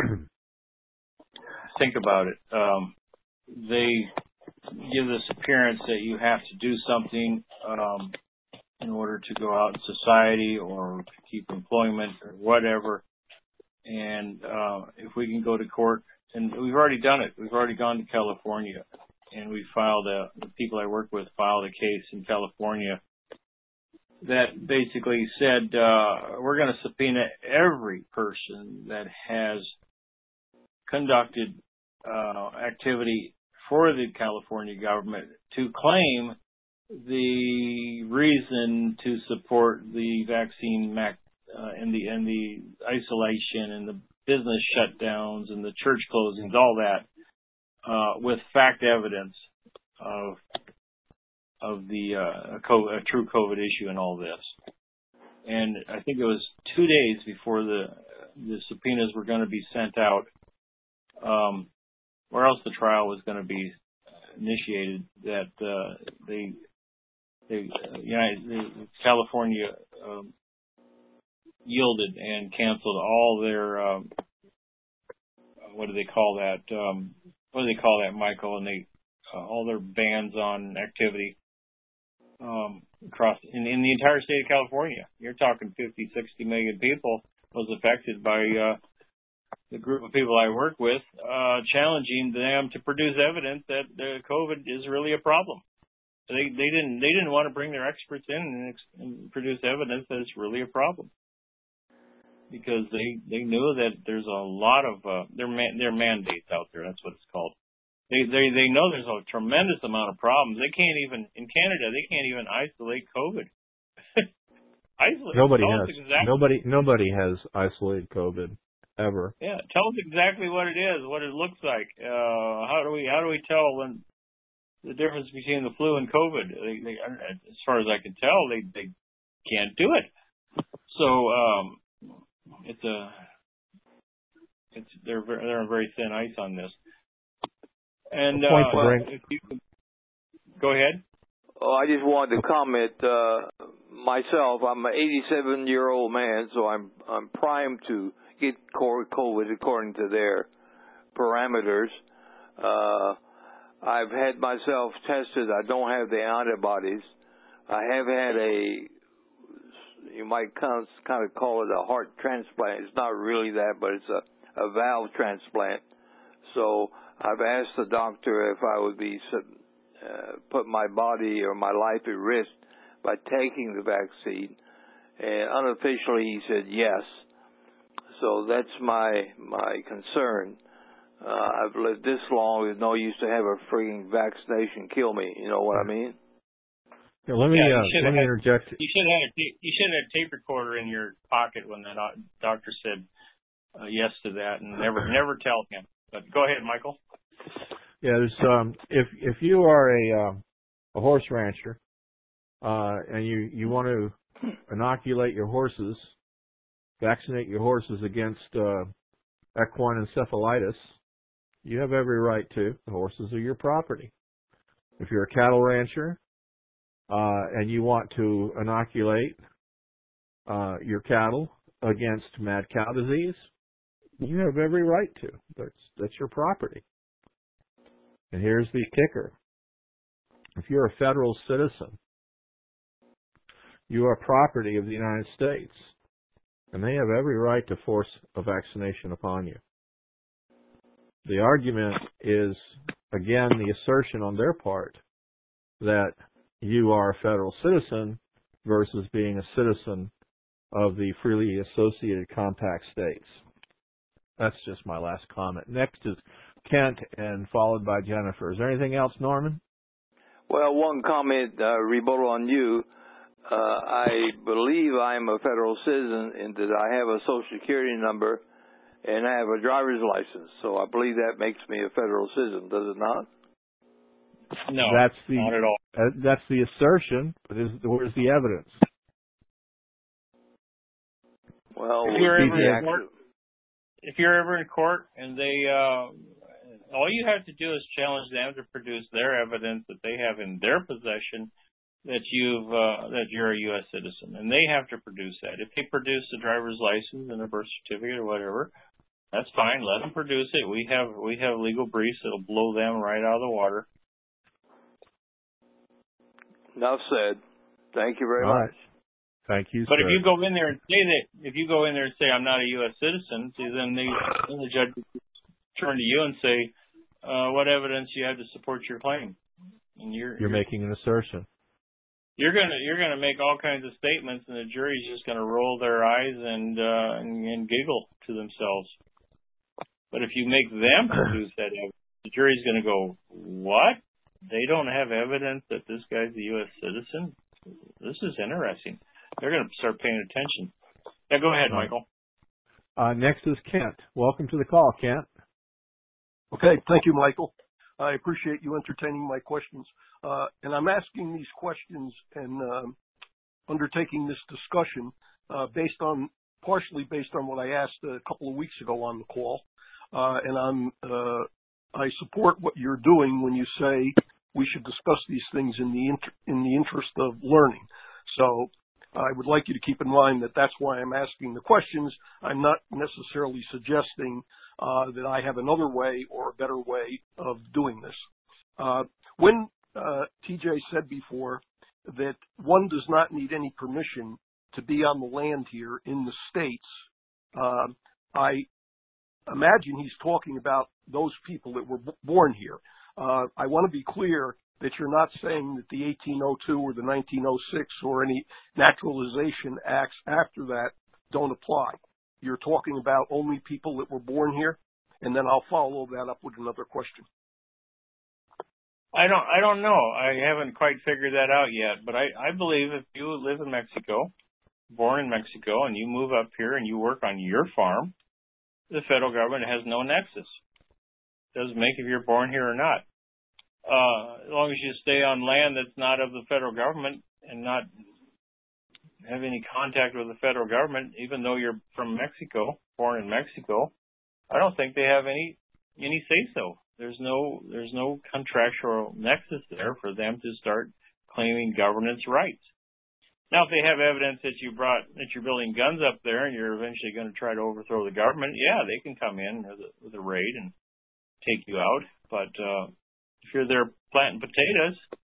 think about it. Um, they give this appearance that you have to do something um, in order to go out in society or to keep employment or whatever. And uh, if we can go to court, and we've already done it. We've already gone to California, and we filed a, the people I work with filed a case in California that basically said uh, we're going to subpoena every person that has conducted uh, activity for the California government to claim the reason to support the vaccine mac, uh, and the and the isolation and the business shutdowns and the church closings, all that, uh, with fact evidence of of the uh, a, COVID, a true COVID issue and all this. And I think it was two days before the the subpoenas were going to be sent out, um, or else the trial was going to be initiated, that uh, they they uh, United the California um, yielded and canceled all their um, what do they call that? Um, what do they call that, Michael? And they uh, all their bans on activity um, across in, in the entire state of California. You're talking fifty, sixty million people was affected by uh, the group of people I work with, uh, challenging them to produce evidence that uh, COVID is really a problem. They they didn't they didn't want to bring their experts in and, ex- and produce evidence that it's really a problem, because they they knew that there's a lot of uh, their man, their mandates out there. That's what it's called. They they they know there's a tremendous amount of problems. They can't even in Canada. They can't even isolate COVID. isolate. Nobody tell has. us exactly, Nobody nobody has isolated COVID ever. Yeah, tell us exactly what it is, what it looks like. Uh, how do we how do we tell when the difference between the flu and COVID? They, they, as far as I can tell, they they can't do it. So um, it's a it's they're very, they're on very thin ice on this. And uh, Point to well, bring. if you could, go ahead. Oh, I just wanted to comment. Uh, myself, I'm an eighty-seven-year-old man, so I'm I'm primed to get COVID according to their parameters. Uh, I've had myself tested. I don't have the antibodies. I have had a, you might kind of, kind of call it a heart transplant. It's not really that, but it's a, a valve transplant. So I've asked the doctor if I would be uh, put my body or my life at risk by taking the vaccine, and unofficially he said yes. So that's my my concern. Uh, I've lived this long. It's no use to have a freaking vaccination kill me. You know what I mean? Yeah, let me Yeah, uh, let me had, interject. You should have had a tape, you should have had a tape recorder in your pocket when the doctor said uh, yes to that, and never never tell him. But go ahead, Michael. Yeah, there's um if if you are a uh, a horse rancher uh, and you you want to inoculate your horses, vaccinate your horses against uh, equine encephalitis, you have every right to. The horses are your property. If you're a cattle rancher uh, and you want to inoculate uh, your cattle against mad cow disease, you have every right to. That's that's your property. And here's the kicker. If you're a federal citizen, you are property of the United States, and they have every right to force a vaccination upon you. The argument is, again, the assertion on their part that you are a federal citizen versus being a citizen of the freely associated compact states. That's just my last comment. Next is Kent, and followed by Jennifer. Is there anything else, Norman? Well, one comment, uh, rebuttal on you. Uh, I believe I'm a federal citizen in that I have a Social Security number and I have a driver's license. So I believe that makes me a federal citizen, does it not? No, that's the, not at all. Uh, that's the assertion, but is, where's the evidence? Well, if you're, ever in actual... court, if you're ever in court and they uh, all you have to do is challenge them to produce their evidence that they have in their possession that you've uh, that you're a U S citizen, and they have to produce that. If they produce a driver's license and a birth certificate or whatever, that's fine. Let them produce it. We have we have legal briefs that'll blow them right out of the water. Enough said. Thank you very All much. right. Thank you, But sir. if you go in there and say that, if you go in there and say I'm not a U S citizen, see, then the then the judge will turn to you and say, uh, what evidence you have to support your claim? And you're you're, you're making an assertion. You're gonna you're gonna make all kinds of statements, and the jury's just gonna roll their eyes and uh, and, and giggle to themselves. But if you make them produce that evidence, the jury's gonna go, what? They don't have evidence that this guy's a U S citizen? This is interesting. They're going to start paying attention. Yeah, go ahead, Michael. Uh, next is Kent. Welcome to the call, Kent. Okay, thank you, Michael. I appreciate you entertaining my questions. Uh, and I'm asking these questions and um, undertaking this discussion uh, based on, partially based on what I asked a couple of weeks ago on the call. Uh, and I'm, uh, I support what you're doing when you say we should discuss these things in the inter- in the interest of learning. So I would like you to keep in mind that that's why I'm asking the questions. I'm not necessarily suggesting uh, that I have another way or a better way of doing this. Uh, when uh, T J said before that one does not need any permission to be on the land here in the States, uh, I imagine he's talking about those people that were b- born here. Uh, I want to be clear that you're not saying that the eighteen oh two or the nineteen oh six or any naturalization acts after that don't apply. You're talking about only people that were born here, and then I'll follow that up with another question. I don't I don't know. I haven't quite figured that out yet, but I, I believe if you live in Mexico, born in Mexico, and you move up here and you work on your farm, the federal government has no nexus. Doesn't make if you're born here or not. Uh, as long as you stay on land that's not of the federal government and not have any contact with the federal government, even though you're from Mexico, born in Mexico, I don't think they have any any say so. There's no there's no contractual nexus there for them to start claiming governance rights. Now, if they have evidence that you brought that you're building guns up there and you're eventually going to try to overthrow the government, yeah, they can come in with a, with a raid and take you out. But uh, if you're there planting potatoes,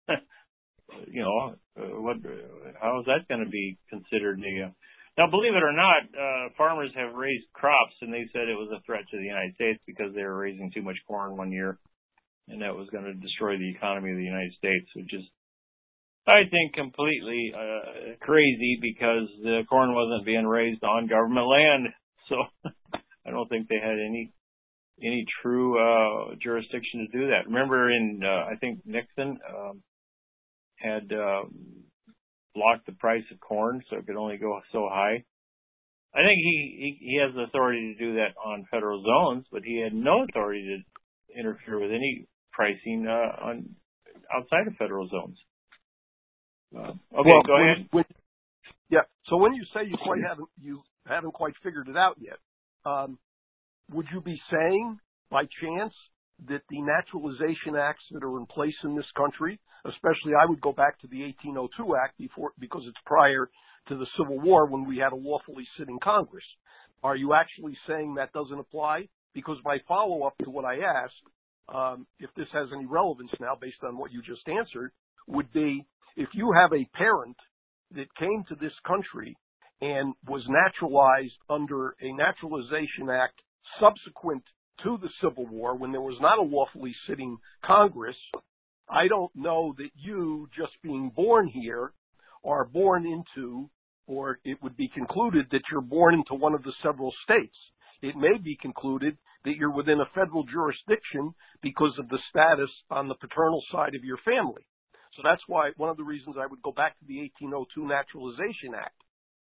you know, uh, what? How is that going to be considered? A, uh, now, believe it or not, uh, farmers have raised crops, and they said it was a threat to the United States because they were raising too much corn one year, and that was going to destroy the economy of the United States, which is, I think, completely uh, crazy because the corn wasn't being raised on government land. So I don't think they had any any true uh, jurisdiction to do that. Remember, in uh, I think Nixon um, had uh, blocked the price of corn, so it could only go so high. I think he, he he has the authority to do that on federal zones, but he had no authority to interfere with any pricing uh, on outside of federal zones. Uh, okay, well, go when, ahead. When, yeah. So when you say you quite haven't you haven't quite figured it out yet, um, would you be saying by chance that the naturalization acts that are in place in this country, especially I would go back to the eighteen oh two Act before because it's prior to the Civil War when we had a lawfully sitting Congress, are you actually saying that doesn't apply? Because my follow-up to what I asked, um, if this has any relevance now based on what you just answered, would be if you have a parent that came to this country and was naturalized under a naturalization act subsequent to the Civil War when there was not a lawfully sitting Congress, I don't know that you, just being born here, are born into, or it would be concluded that you're born into one of the several states. It may be concluded that you're within a federal jurisdiction because of the status on the paternal side of your family. So that's why one of the reasons I would go back to the eighteen oh two Naturalization Act.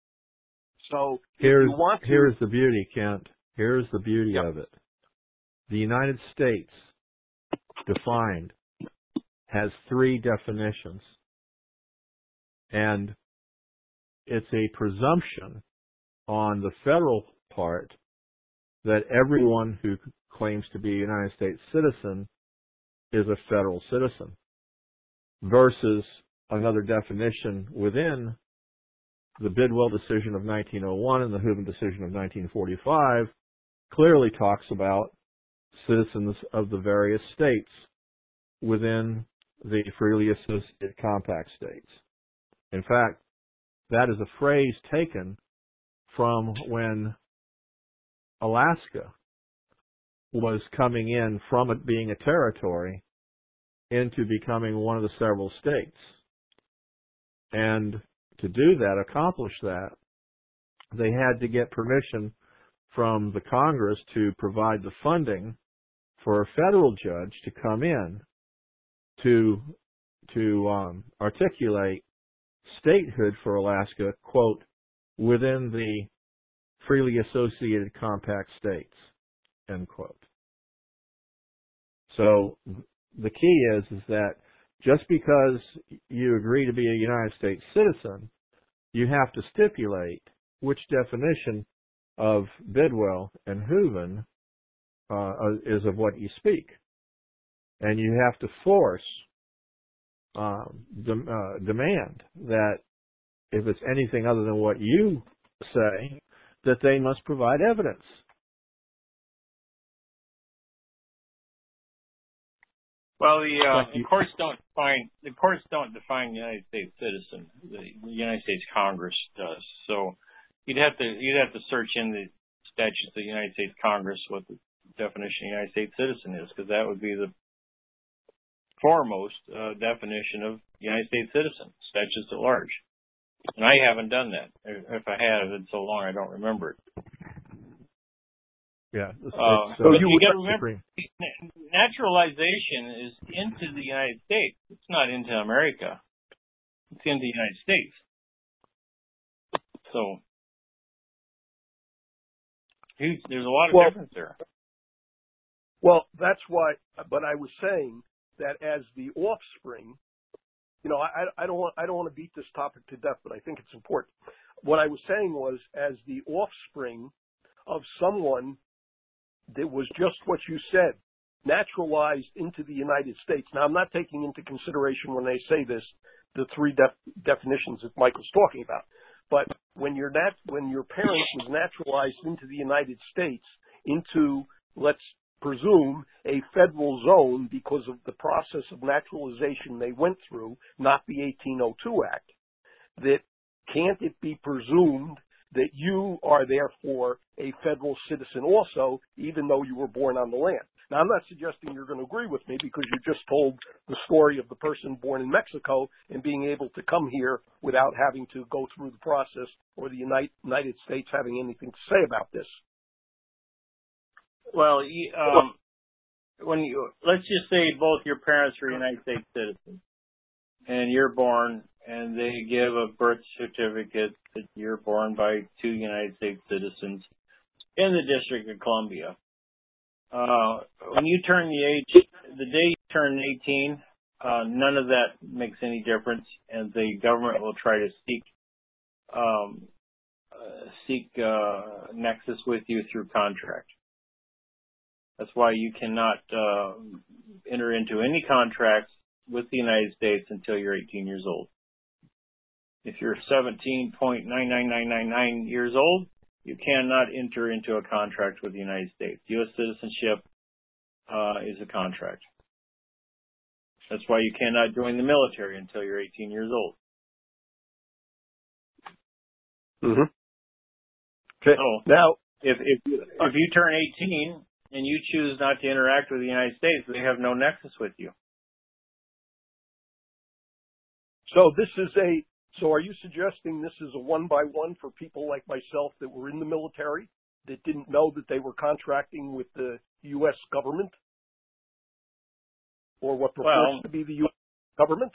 So if here's, you want to... Here's the beauty, Kent. Here's the beauty Yep. of it. The United States, defined, has three definitions. And it's a presumption on the federal part that everyone who claims to be a United States citizen is a federal citizen, versus another definition within the Bidwell decision of nineteen oh one and the Hooven decision of nineteen forty-five clearly talks about citizens of the various states within the freely associated compact states. In fact, that is a phrase taken from when Alaska was coming in from it being a territory into becoming one of the several states. And to do that, accomplish that, they had to get permission from the Congress to provide the funding for a federal judge to come in to to um, articulate statehood for Alaska, quote, within the freely associated compact states, end quote. So the key is, is that just because you agree to be a United States citizen, you have to stipulate which definition of Bidwell and Hooven uh, is of what you speak. And you have to force, um, de- uh, demand that if it's anything other than what you say, that they must provide evidence. Well, the, uh, the courts don't define the courts don't define United States citizen. The United States Congress does. So you'd have to you'd have to search in the statutes of the United States Congress what the definition of United States citizen is, because that would be the foremost uh, definition of United States citizen, statutes at large. And I haven't done that. If I have, it's so long I don't remember it. Yeah. Uh, so you, you got to remember, naturalization is into the United States. It's not into America. It's into the United States. So there's a lot of well, difference there. Well, that's why. But I was saying that as the offspring, you know, I, I don't want I don't want to beat this topic to death, but I think it's important. What I was saying was, as the offspring of someone that was just what you said, naturalized into the United States. Now, I'm not taking into consideration when they say this the three def- definitions that Michael's talking about. But when your nat- when your parent was naturalized into the United States, into, let's presume, a federal zone because of the process of naturalization they went through, not the eighteen oh two Act, that can't it be presumed that you are therefore a federal citizen also, even though you were born on the land? Now, I'm not suggesting you're going to agree with me, because you just told the story of the person born in Mexico and being able to come here without having to go through the process, or the United States having anything to say about this. Well, um, when you, let's just say both your parents are United States citizens, and you're born, and they give a birth certificate that you're born by two United States citizens in the District of Columbia. Uh, when you turn the age, the day you turn eighteen, uh, none of that makes any difference, and the government will try to seek um, uh, seek uh, nexus with you through contract. That's why you cannot uh, enter into any contracts with the United States until you're eighteen years old. If you're seventeen point nine nine nine nine nine years old, you cannot enter into a contract with the United States. U S citizenship uh, is a contract. That's why you cannot join the military until you're eighteen years old. Mm-hmm. Okay. So now, if if you, if you turn eighteen and you choose not to interact with the United States, they have no nexus with you. So this is a. So are you suggesting this is a one-by-one for people like myself that were in the military that didn't know that they were contracting with the U S government, or what purports well, to be the U S government?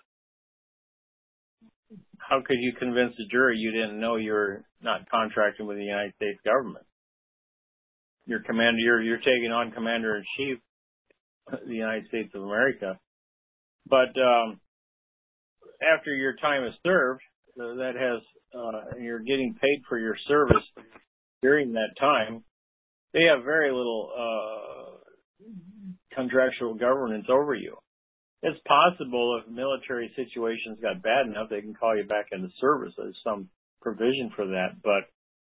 How could you convince the jury you didn't know you were not contracting with the United States government? Your commander, you're, you're taking on Commander-in-Chief of the United States of America. But um, after your time is served, uh, that has uh, you're getting paid for your service during that time. they have very little uh, contractual governance over you. It's possible if military situations got bad enough, they can call you back into service. There's some provision for that, but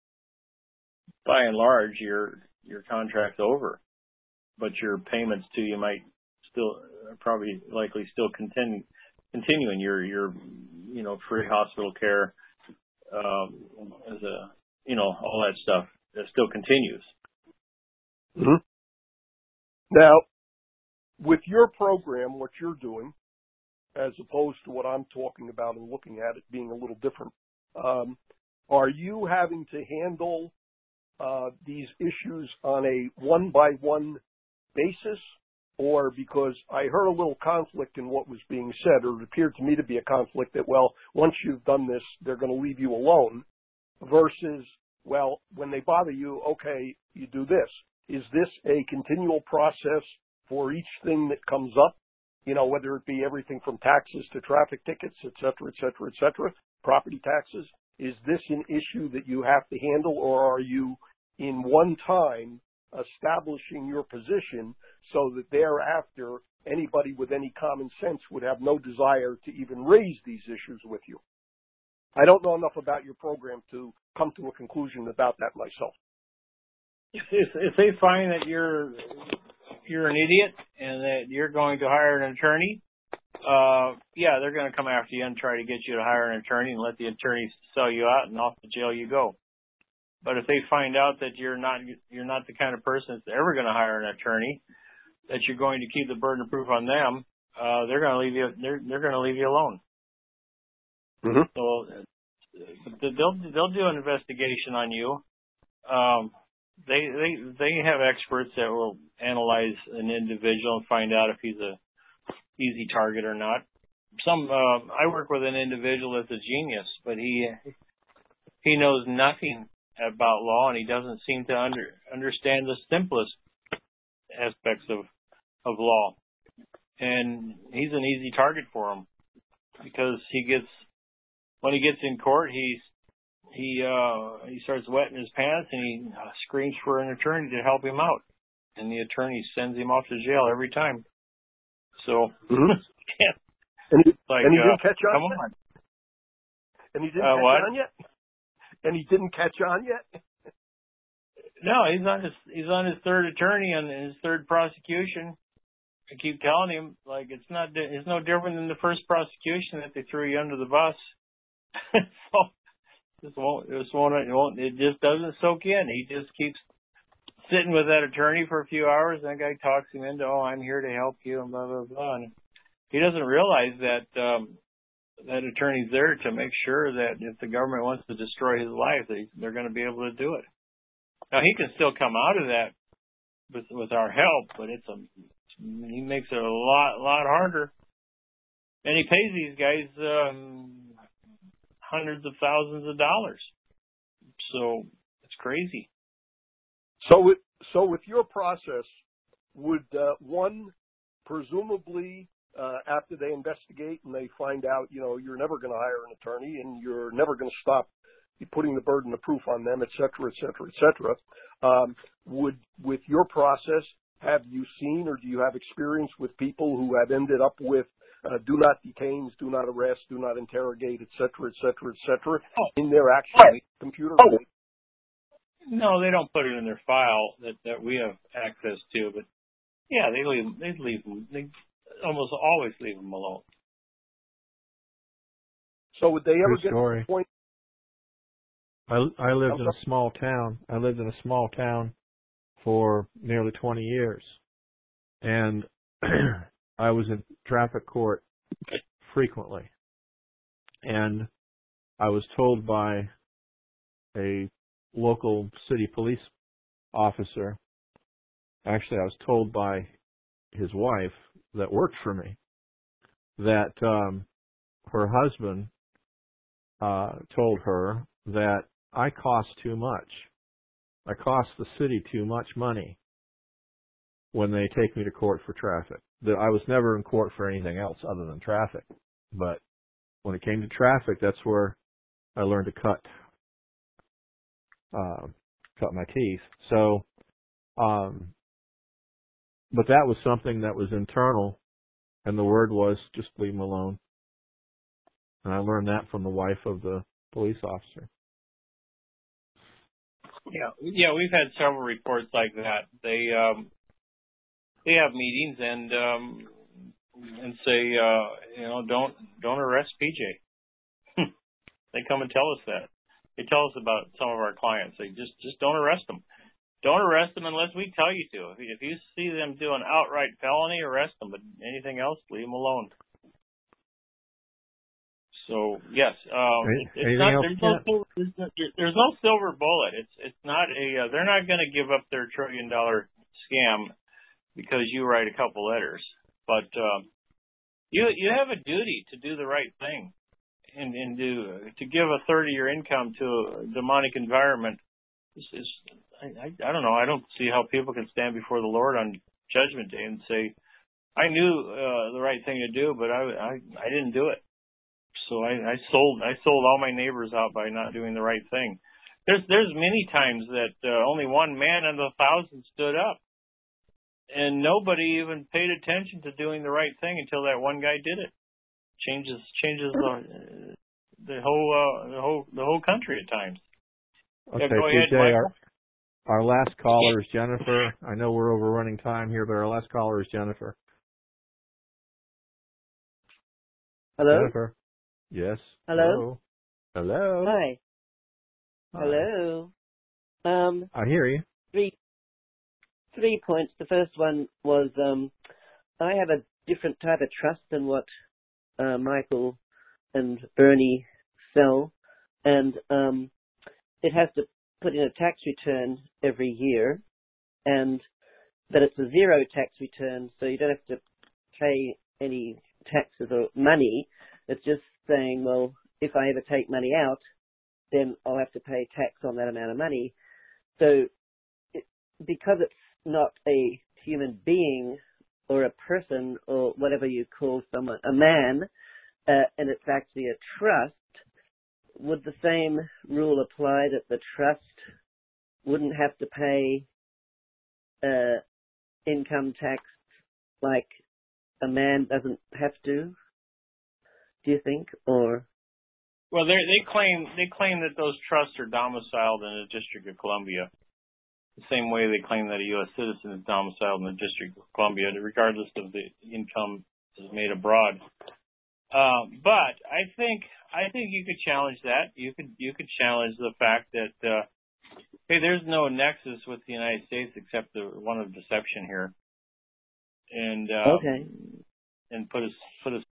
by and large, your your contract's over. But your payments to you might still probably likely still continue continuing your your you know free hospital care um, as a you know all that stuff that still continues. Mm-hmm. Now, with your program, what you're doing, as opposed to what I'm talking about and looking at it being a little different, um, are you having to handle uh, these issues on a one-by-one basis? Or because I heard a little conflict in what was being said, or it appeared to me to be a conflict that, well, once you've done this, they're going to leave you alone, versus, well, when they bother you, okay, you do this. Is this a continual process for each thing that comes up, you know, whether it be everything from taxes to traffic tickets, et cetera, et cetera, et cetera, property taxes? Is this an issue that you have to handle, or are you in one time establishing your position so that thereafter anybody with any common sense would have no desire to even raise these issues with you? I don't know enough about your program to come to a conclusion about that myself. If, if they find that you're you're an idiot and that you're going to hire an attorney, uh, yeah, they're going to come after you and try to get you to hire an attorney and let the attorney sell you out, and off to jail you go. But if they find out that you're not you're not the kind of person that's ever going to hire an attorney, that you're going to keep the burden of proof on them, uh, they're going to leave you they're they're going to leave you alone. Mm-hmm. So they'll they'll do an investigation on you. Um, they they they have experts that will analyze an individual and find out if he's a easy target or not. Some uh, I work with an individual that's a genius, but he he knows nothing about law, and he doesn't seem to under, understand the simplest aspects of of law. And he's an easy target for him because he gets when he gets in court, he's he uh, he starts wetting his pants and he uh, screams for an attorney to help him out, and the attorney sends him off to jail every time. So, mm-hmm. yeah, and he, like, and he uh, didn't catch on. Come yet? on. And he didn't uh, catch what? on yet. And he didn't catch on yet. No, he's on his he's on his third attorney and his third prosecution. I keep telling him, like, it's not it's no different than the first prosecution that they threw you under the bus. So this won't this won't it won't it just doesn't soak in. He just keeps sitting with that attorney for a few hours, and that guy talks him into, oh, I'm here to help you, and blah blah blah. And he doesn't realize that um, that attorney's there to make sure that if the government wants to destroy his life, they they're going to be able to do it. Now, he can still come out of that with with our help, but it's a he makes it a lot lot harder, and he pays these guys um, hundreds of thousands of dollars. So it's crazy. So, with, so with your process, would uh, one presumably uh, after they investigate and they find out, you know, you're never going to hire an attorney and you're never going to stop putting the burden of proof on them, et cetera, et cetera, et cetera. Um, would, with your process, have you seen or do you have experience with people who have ended up with uh, do not detain, do not arrest, do not interrogate, et cetera, et cetera, et cetera, oh. in their actual computer? Oh. No, they don't put it in their file that, that we have access to, but yeah, they leave, they leave them, they almost always leave them alone. So would they ever True get story. to the point? I, I lived in a small town. I lived in a small town for nearly twenty years. And I was in traffic court frequently. And I was told by a local city police officer, actually I was told by his wife that worked for me, that um, her husband uh, told her that I cost too much. I cost the city too much money when they take me to court for traffic. That I was never in court for anything else other than traffic. But when it came to traffic, that's where I learned to cut uh, cut my teeth. So Um, but that was something that was internal, and the word was just leave him alone. And I learned that from the wife of the police officer. Yeah, yeah, we've had several reports like that. They um, they have meetings and um, and say, uh, you know, don't don't arrest P J. They come and tell us that. They tell us about some of our clients. They just just don't arrest them. Don't arrest them unless we tell you to. If you see them do an outright felony, arrest them. But anything else, leave them alone. So yes, um, it, it's not. There's no, silver, there's no there's no silver bullet. It's it's not a. Uh, they're not going to give up their trillion dollar scam because you write a couple letters. But uh, you you have a duty to do the right thing, and and do to give a third of your income to a demonic environment. This is I, I I don't know. I don't see how people can stand before the Lord on Judgment Day and say, I knew uh, the right thing to do, but I I I didn't do it. So I, I sold I sold all my neighbors out by not doing the right thing. There's there's many times that uh, only one man in a thousand stood up, and nobody even paid attention to doing the right thing until that one guy did it. Changes changes the the whole uh, the whole the whole country at times. Okay, yeah, go P J, ahead, our, our last caller is Jennifer. I know we're overrunning time here, but our last caller is Jennifer. Hello? Jennifer. Yes. Hello? Hello. Hi. Hi. Hello. Um, I hear you. Three, three points. The first one was um, I have a different type of trust than what uh, Michael and Bernie sell, and um, it has to put in a tax return every year, and but it's a zero tax return, so you don't have to pay any taxes or money. It's just saying, well, if I ever take money out, then I'll have to pay tax on that amount of money. So it, because it's not a human being or a person or whatever you call someone, a man, uh, and it's actually a trust, would the same rule apply that the trust wouldn't have to pay uh, income tax like a man doesn't have to? Do you think, or? Well, they they claim they claim that those trusts are domiciled in the District of Columbia, the same way they claim that a U S citizen is domiciled in the District of Columbia, regardless of the income is made abroad. Uh, but I think I think you could challenge that. You could you could challenge the fact that uh, hey, there's no nexus with the United States except the one of deception here, and uh, okay, and put us put us.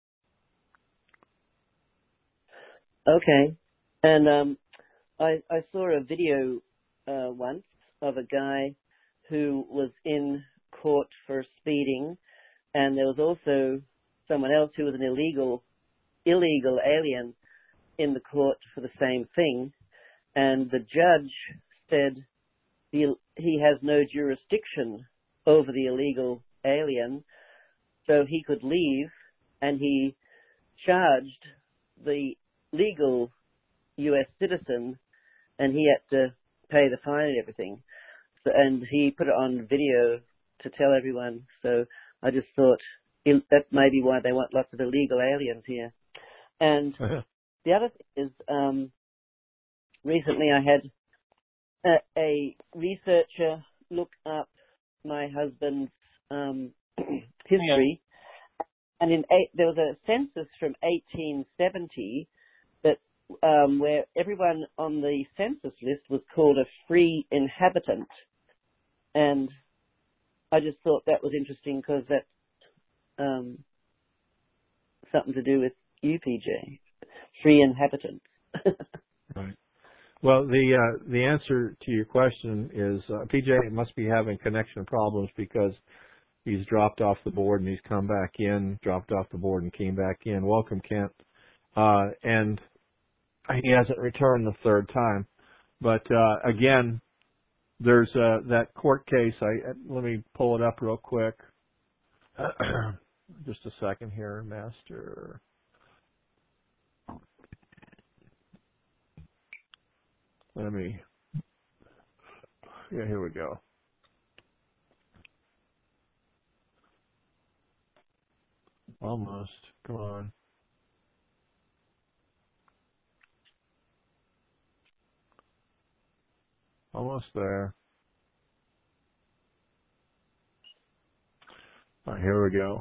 Okay, and um, I, I saw a video uh, once of a guy who was in court for speeding, and there was also someone else who was an illegal illegal alien in the court for the same thing, and the judge said the, he has no jurisdiction over the illegal alien, so he could leave, and he charged the legal U S citizen, and he had to pay the fine and everything. So, and he put it on video to tell everyone. So I just thought that may be why they want lots of illegal aliens here. And the other thing is, um, recently I had a, a researcher look up my husband's um, history, yeah. and in eight, there was a census from eighteen seventy that um, where everyone on the census list was called a free inhabitant, and I just thought that was interesting because that's um, something to do with U P J, free inhabitant. Right. Well, the uh, the answer to your question is uh, P J must be having connection problems because he's dropped off the board and he's come back in, dropped off the board and came back in. Welcome, Kent. Uh, and he hasn't returned the third time. But uh, again, there's uh, that court case. I let me pull it up real quick. Just a second here, Master. Let me. Yeah, here we go. Almost. Come on. Almost there. All right, here we go.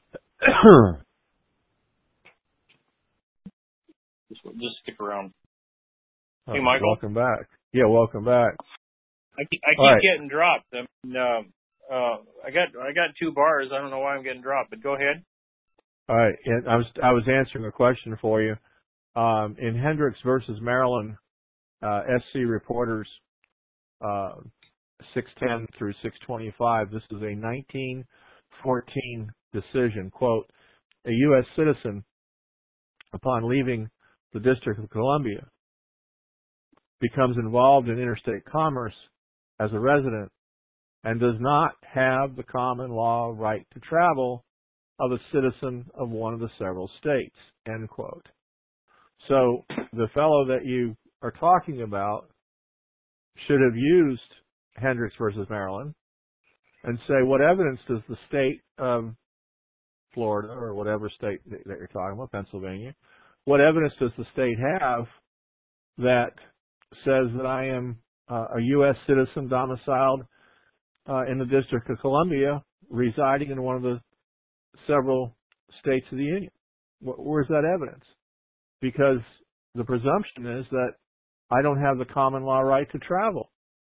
Just, just stick around. Oh, Hey, Michael. Welcome back. Yeah, welcome back. I keep, I keep right. getting dropped. I mean, uh, uh, I got I got two bars. I don't know why I'm getting dropped, but go ahead. All right, and I was I was answering a question for you. Um, in Hendricks versus Maryland, uh, S C Reporters uh, six ten through six twenty-five. This is a nineteen fourteen decision. Quote: a U S citizen, upon leaving the District of Columbia, becomes involved in interstate commerce as a resident and does not have the common law right to travel of a citizen of one of the several states, end quote. So the fellow that you are talking about should have used Hendricks versus Maryland and say, what evidence does the state of Florida or whatever state that you're talking about, Pennsylvania, what evidence does the state have that says that I am uh, a U S citizen domiciled uh, in the District of Columbia, residing in one of the several states of the Union? Where's that evidence? Because the presumption is that I don't have the common law right to travel.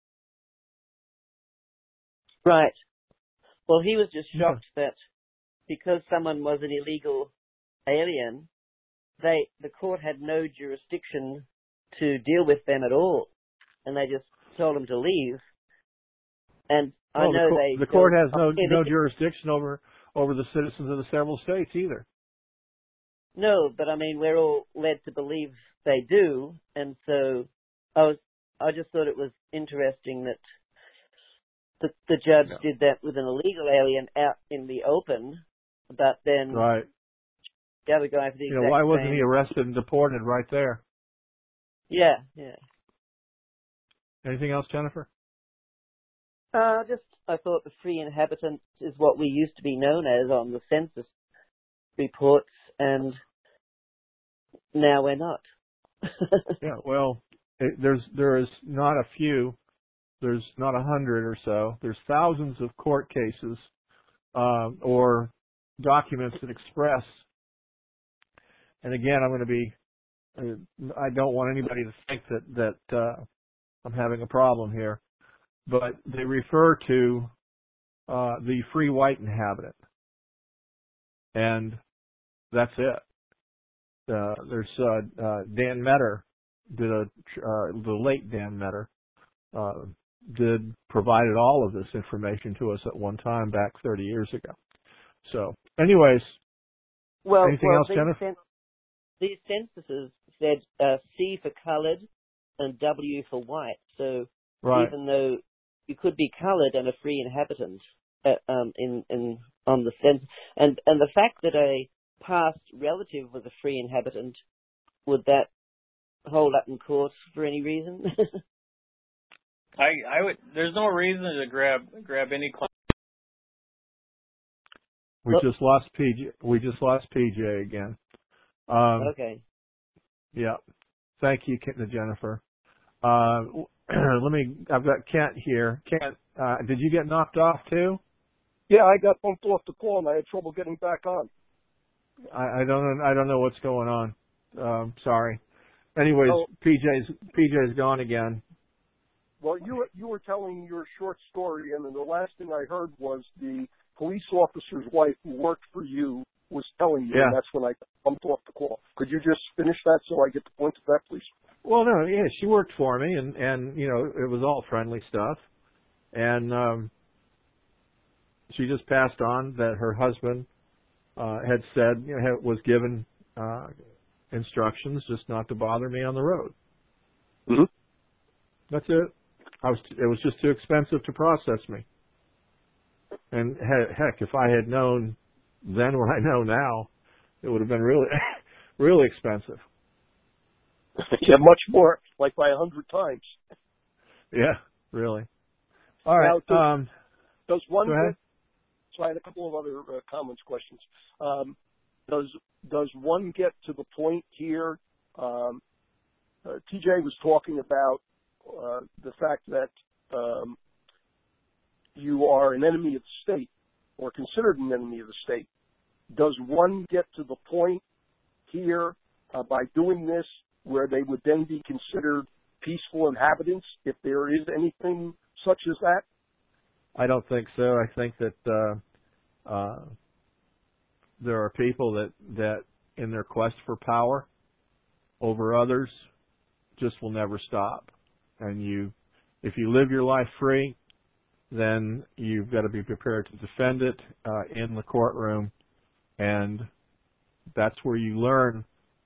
Right. Well, he was just shocked yeah. that because someone was an illegal alien, they the court had no jurisdiction to deal with them at all, and they just told them to leave. And well, I know the, they the court has no okay, no they, jurisdiction over over the citizens of the several states either. No, but I mean we're all led to believe they do, and so I was I just thought it was interesting that the the judge yeah. did that with an illegal alien out in the open, but then right. the other guy for the you exact know why wasn't same. he arrested and deported right there? Yeah, yeah. Anything else, Jennifer? Uh, just, I thought the free inhabitant is what we used to be known as on the census reports, and now we're not. yeah, well, it, there's there is not a few, there's not a hundred or so. There's thousands of court cases uh, or documents that express. And again, I'm going to be. I don't want anybody to think that that uh, I'm having a problem here, but they refer to uh, the free white inhabitant, and that's it. Uh, there's uh, uh, Dan Metter did a uh, the late Dan Metter uh, did provided all of this information to us at one time back thirty years ago. So, anyways, well, anything well, else, these Jennifer? Cen- these censuses said uh, C for coloured and W for white. So right. even though you could be coloured and a free inhabitant uh, um, in in on the census, and and the fact that a past relative was a free inhabitant, would that hold up in court for any reason? I I would. There's no reason to grab grab any claim. We oh. just lost P J. We just lost P J again. Um, okay. Yeah. Thank you, Jennifer. Uh, let me. I've got Kent here. Kent, uh, did you get knocked off too? Yeah, I got bumped off the call and I had trouble getting back on. I, I don't. I don't know what's going on. Um, sorry. Anyways, oh. P J's P J's gone again. Well, you were, you were telling your short story, and then the last thing I heard was the police officer's wife who worked for you was telling you, yeah. and that's when I bumped off the call. Could you just finish that so I get the point of that, please? Well, no, yeah, she worked for me, and, and you know, it was all friendly stuff. And um, she just passed on that her husband uh, had said, you know, had, was given uh, instructions just not to bother me on the road. Mm-hmm. That's it. I was. It was just too expensive to process me. And he- heck, if I had known then what I know now, it would have been really, really expensive. Yeah, much more, like by a hundred times. Yeah, really. All right. Now, does, um, does one go ahead. so I had a couple of other uh, comments, questions. Um, does does one get to the point here? Um, uh, T J was talking about uh, the fact that um, you are an enemy of the state, or considered an enemy of the state. Does one get to the point here uh, by doing this where they would then be considered peaceful inhabitants, if there is anything such as that? I don't think so. I think that uh, uh, there are people that, that in their quest for power over others just will never stop. And you, if you live your life free, then you've got to be prepared to defend it uh, in the courtroom, and that's where you learn.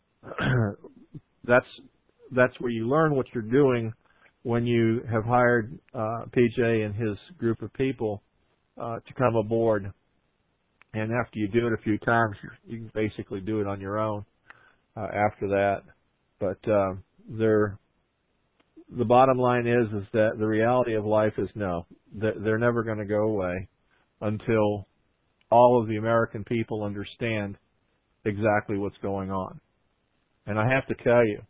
that's that's where you learn what you're doing when you have hired uh, P J and his group of people uh, to come aboard. And after you do it a few times, you can basically do it on your own uh, after that. But uh, they're, the bottom line is is that the reality of life is no, they're never going to go away until all of the American people understand exactly what's going on. And I have to tell you,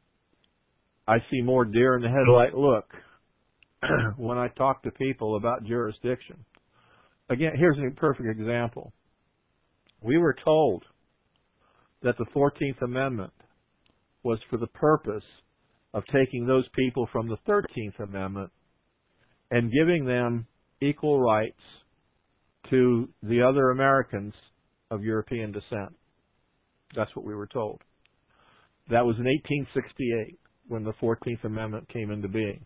I see more deer in the headlight look when I talk to people about jurisdiction. Again, here's a perfect example. We were told that the fourteenth Amendment was for the purpose of taking those people from the thirteenth Amendment and giving them equal rights to the other Americans of European descent. That's what we were told. That was in eighteen sixty-eight when the fourteenth Amendment came into being.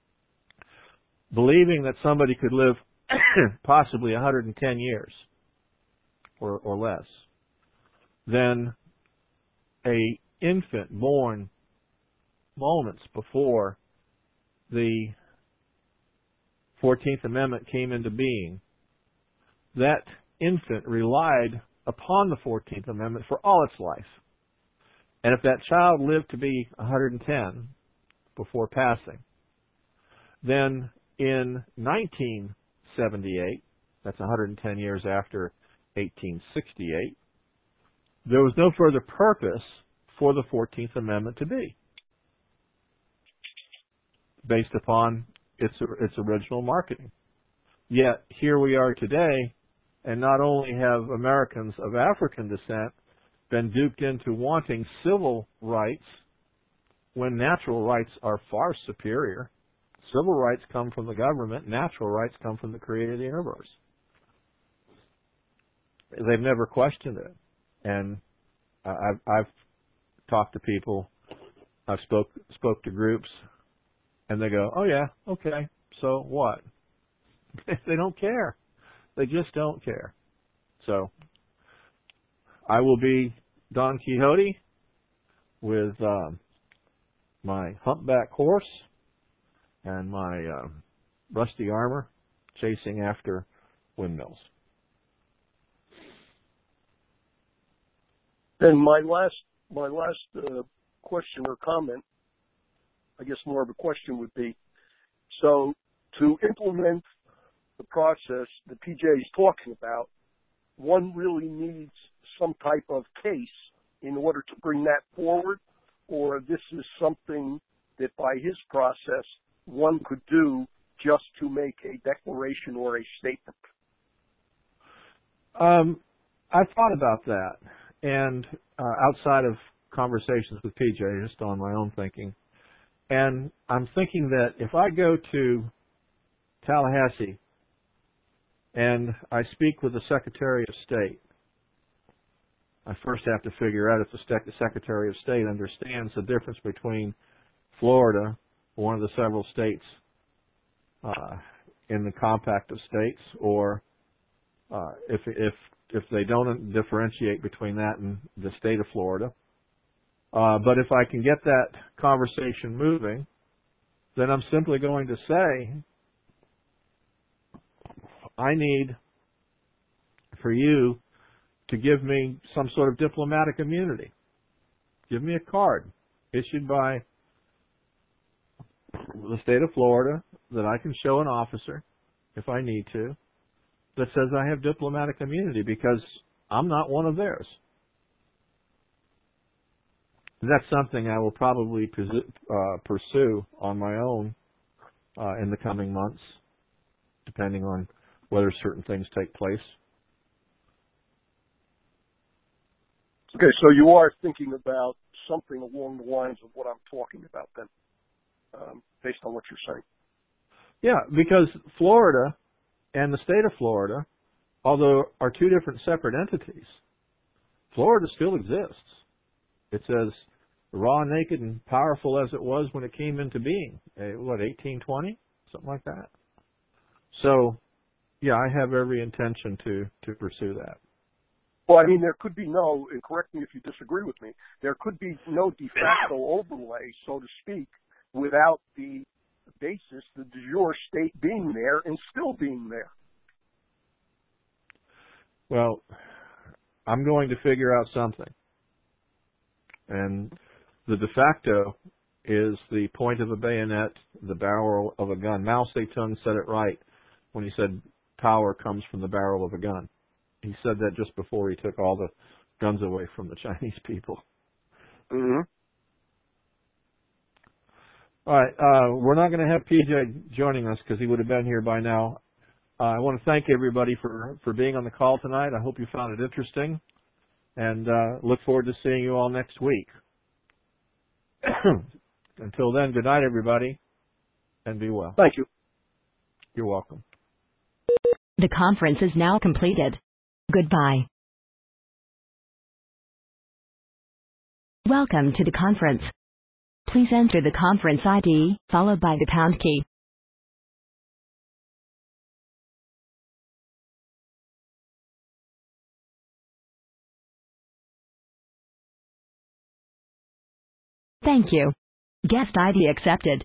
Believing that somebody could live possibly one hundred ten years or, or less, then a infant born moments before the fourteenth Amendment came into being, that infant relied upon the fourteenth Amendment for all its life. And if that child lived to be one hundred ten before passing, then in nineteen seventy-eight, that's one hundred ten years after eighteen sixty-eight, there was no further purpose for the fourteenth Amendment to be, based upon its its original marketing. Yet here we are today, and not only have Americans of African descent been duped into wanting civil rights when natural rights are far superior. Civil rights come from the government, natural rights come from the creator of the universe. They've never questioned it. And I've, I've talked to people, I've spoke spoke to groups, and they go, oh yeah, okay, so what? They don't care. They just don't care. So I will be Don Quixote with um, my humpback horse and my uh, rusty armor chasing after windmills. And my last, my last uh, question or comment, I guess more of a question would be, so to implement the process that P J is talking about, one really needs some type of case in order to bring that forward, or this is something that by his process one could do just to make a declaration or a statement? Um, I thought about that, and uh, outside of conversations with P J, just on my own thinking, and I'm thinking that if I go to Tallahassee and I speak with the Secretary of State, I first have to figure out if the Secretary of State understands the difference between Florida, one of the several states uh, in the compact of states, or uh, if if if they don't differentiate between that and the state of Florida. Uh, but if I can get that conversation moving, then I'm simply going to say, I need for you to give me some sort of diplomatic immunity. Give me a card issued by the state of Florida that I can show an officer if I need to, that says I have diplomatic immunity because I'm not one of theirs. That's something I will probably uh, pursue on my own uh, in the coming months, depending on whether certain things take place. Okay, so you are thinking about something along the lines of what I'm talking about then, um, based on what you're saying. Yeah, because Florida and the state of Florida, although are two different separate entities, Florida still exists. It's as raw, naked, and powerful as it was when it came into being. Uh, what, eighteen twenty? Something like that. So, yeah, I have every intention to, to pursue that. Well, I mean, there could be no, and correct me if you disagree with me, there could be no de facto overlay, so to speak, without the basis, the de jure state being there and still being there. Well, I'm going to figure out something. And the de facto is the point of a bayonet, the barrel of a gun. Mao Zedong said it right when he said power comes from the barrel of a gun. He said that just before he took all the guns away from the Chinese people. Mm-hmm. All right, uh, we're not going to have P J joining us because he would have been here by now. Uh, I want to thank everybody for, for being on the call tonight. I hope you found it interesting, and uh, look forward to seeing you all next week. Until then, good night, everybody, and be well. Thank you. You're welcome. The conference is now completed. Goodbye. Welcome to the conference. Please enter the conference I D, followed by the pound key. Thank you. Guest I D accepted.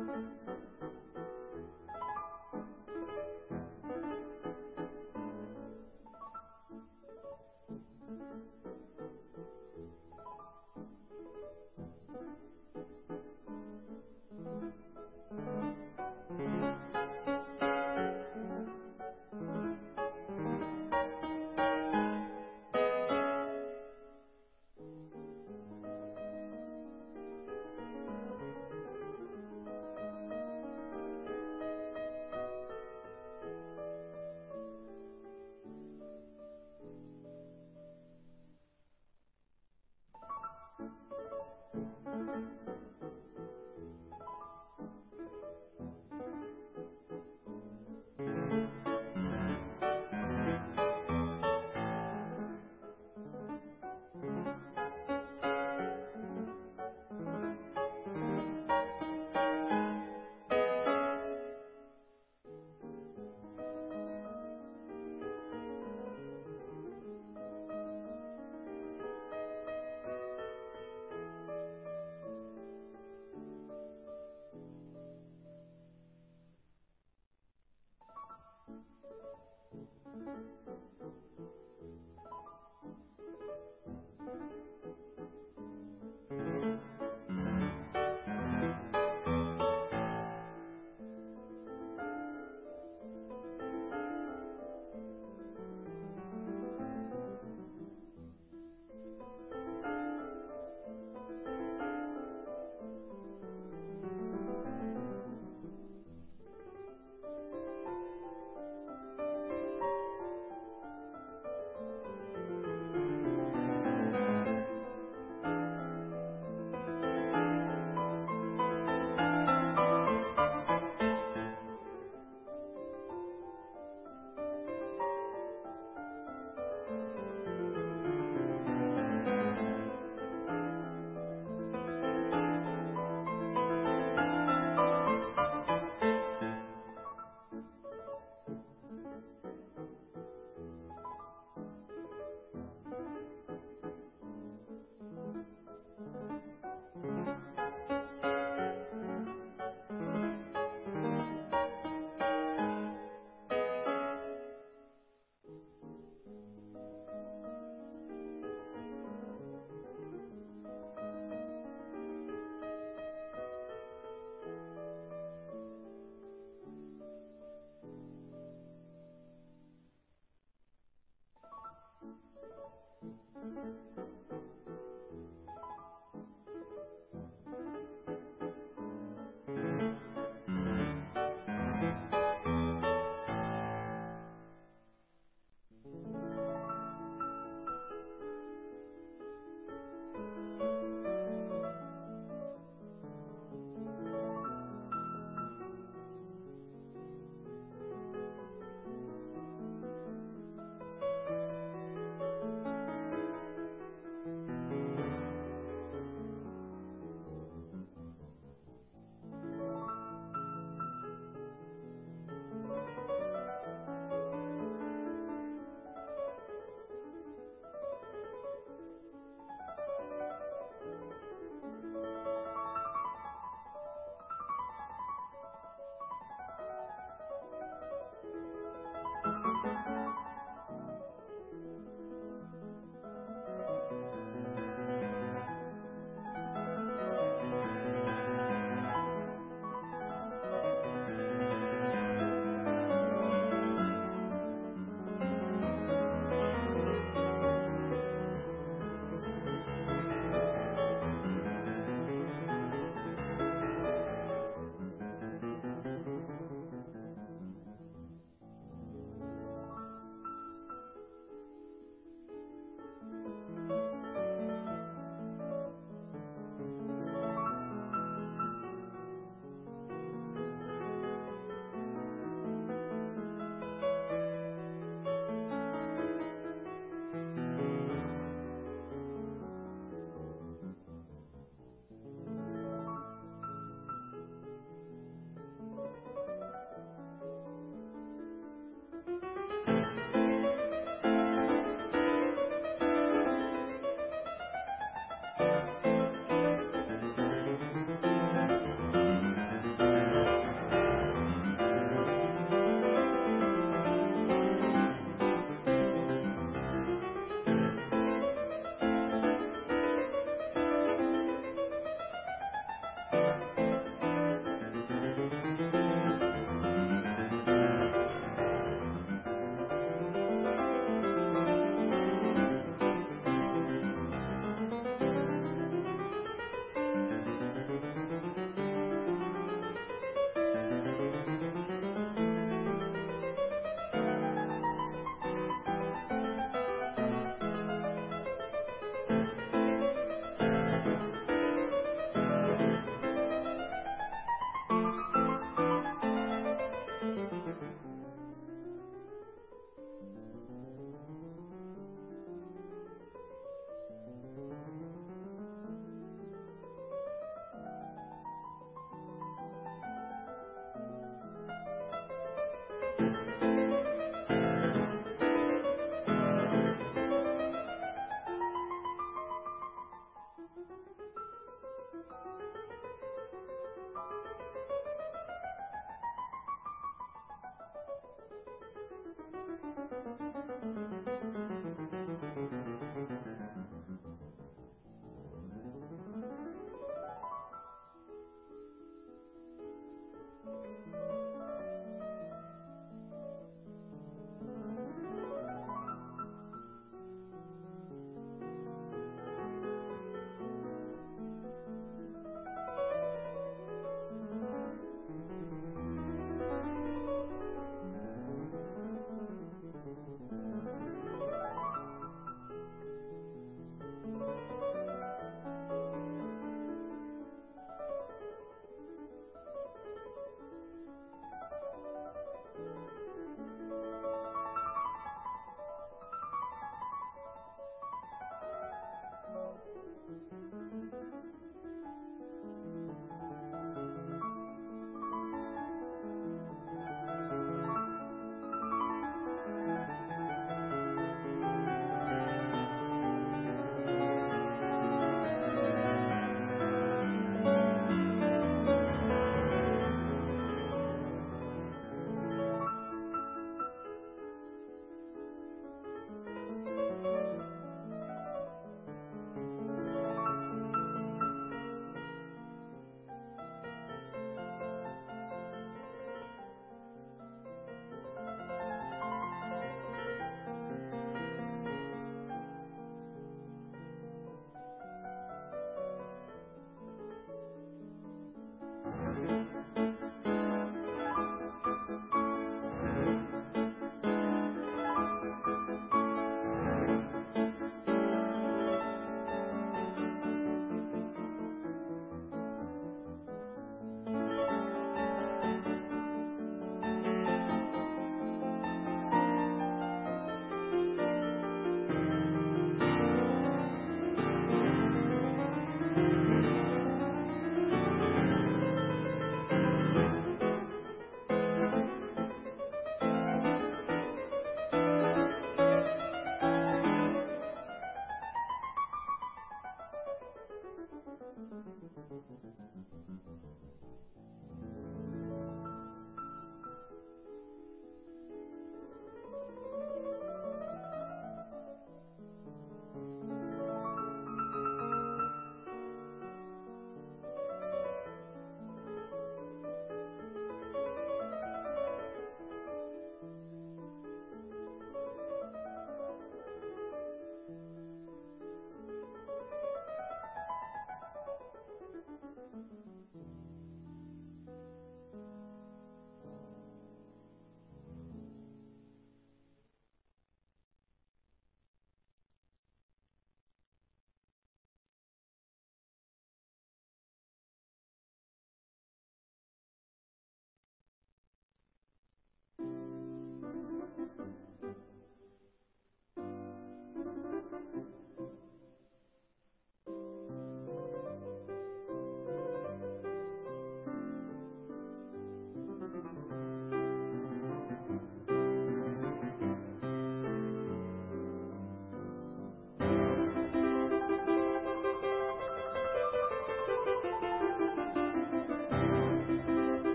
Thank you.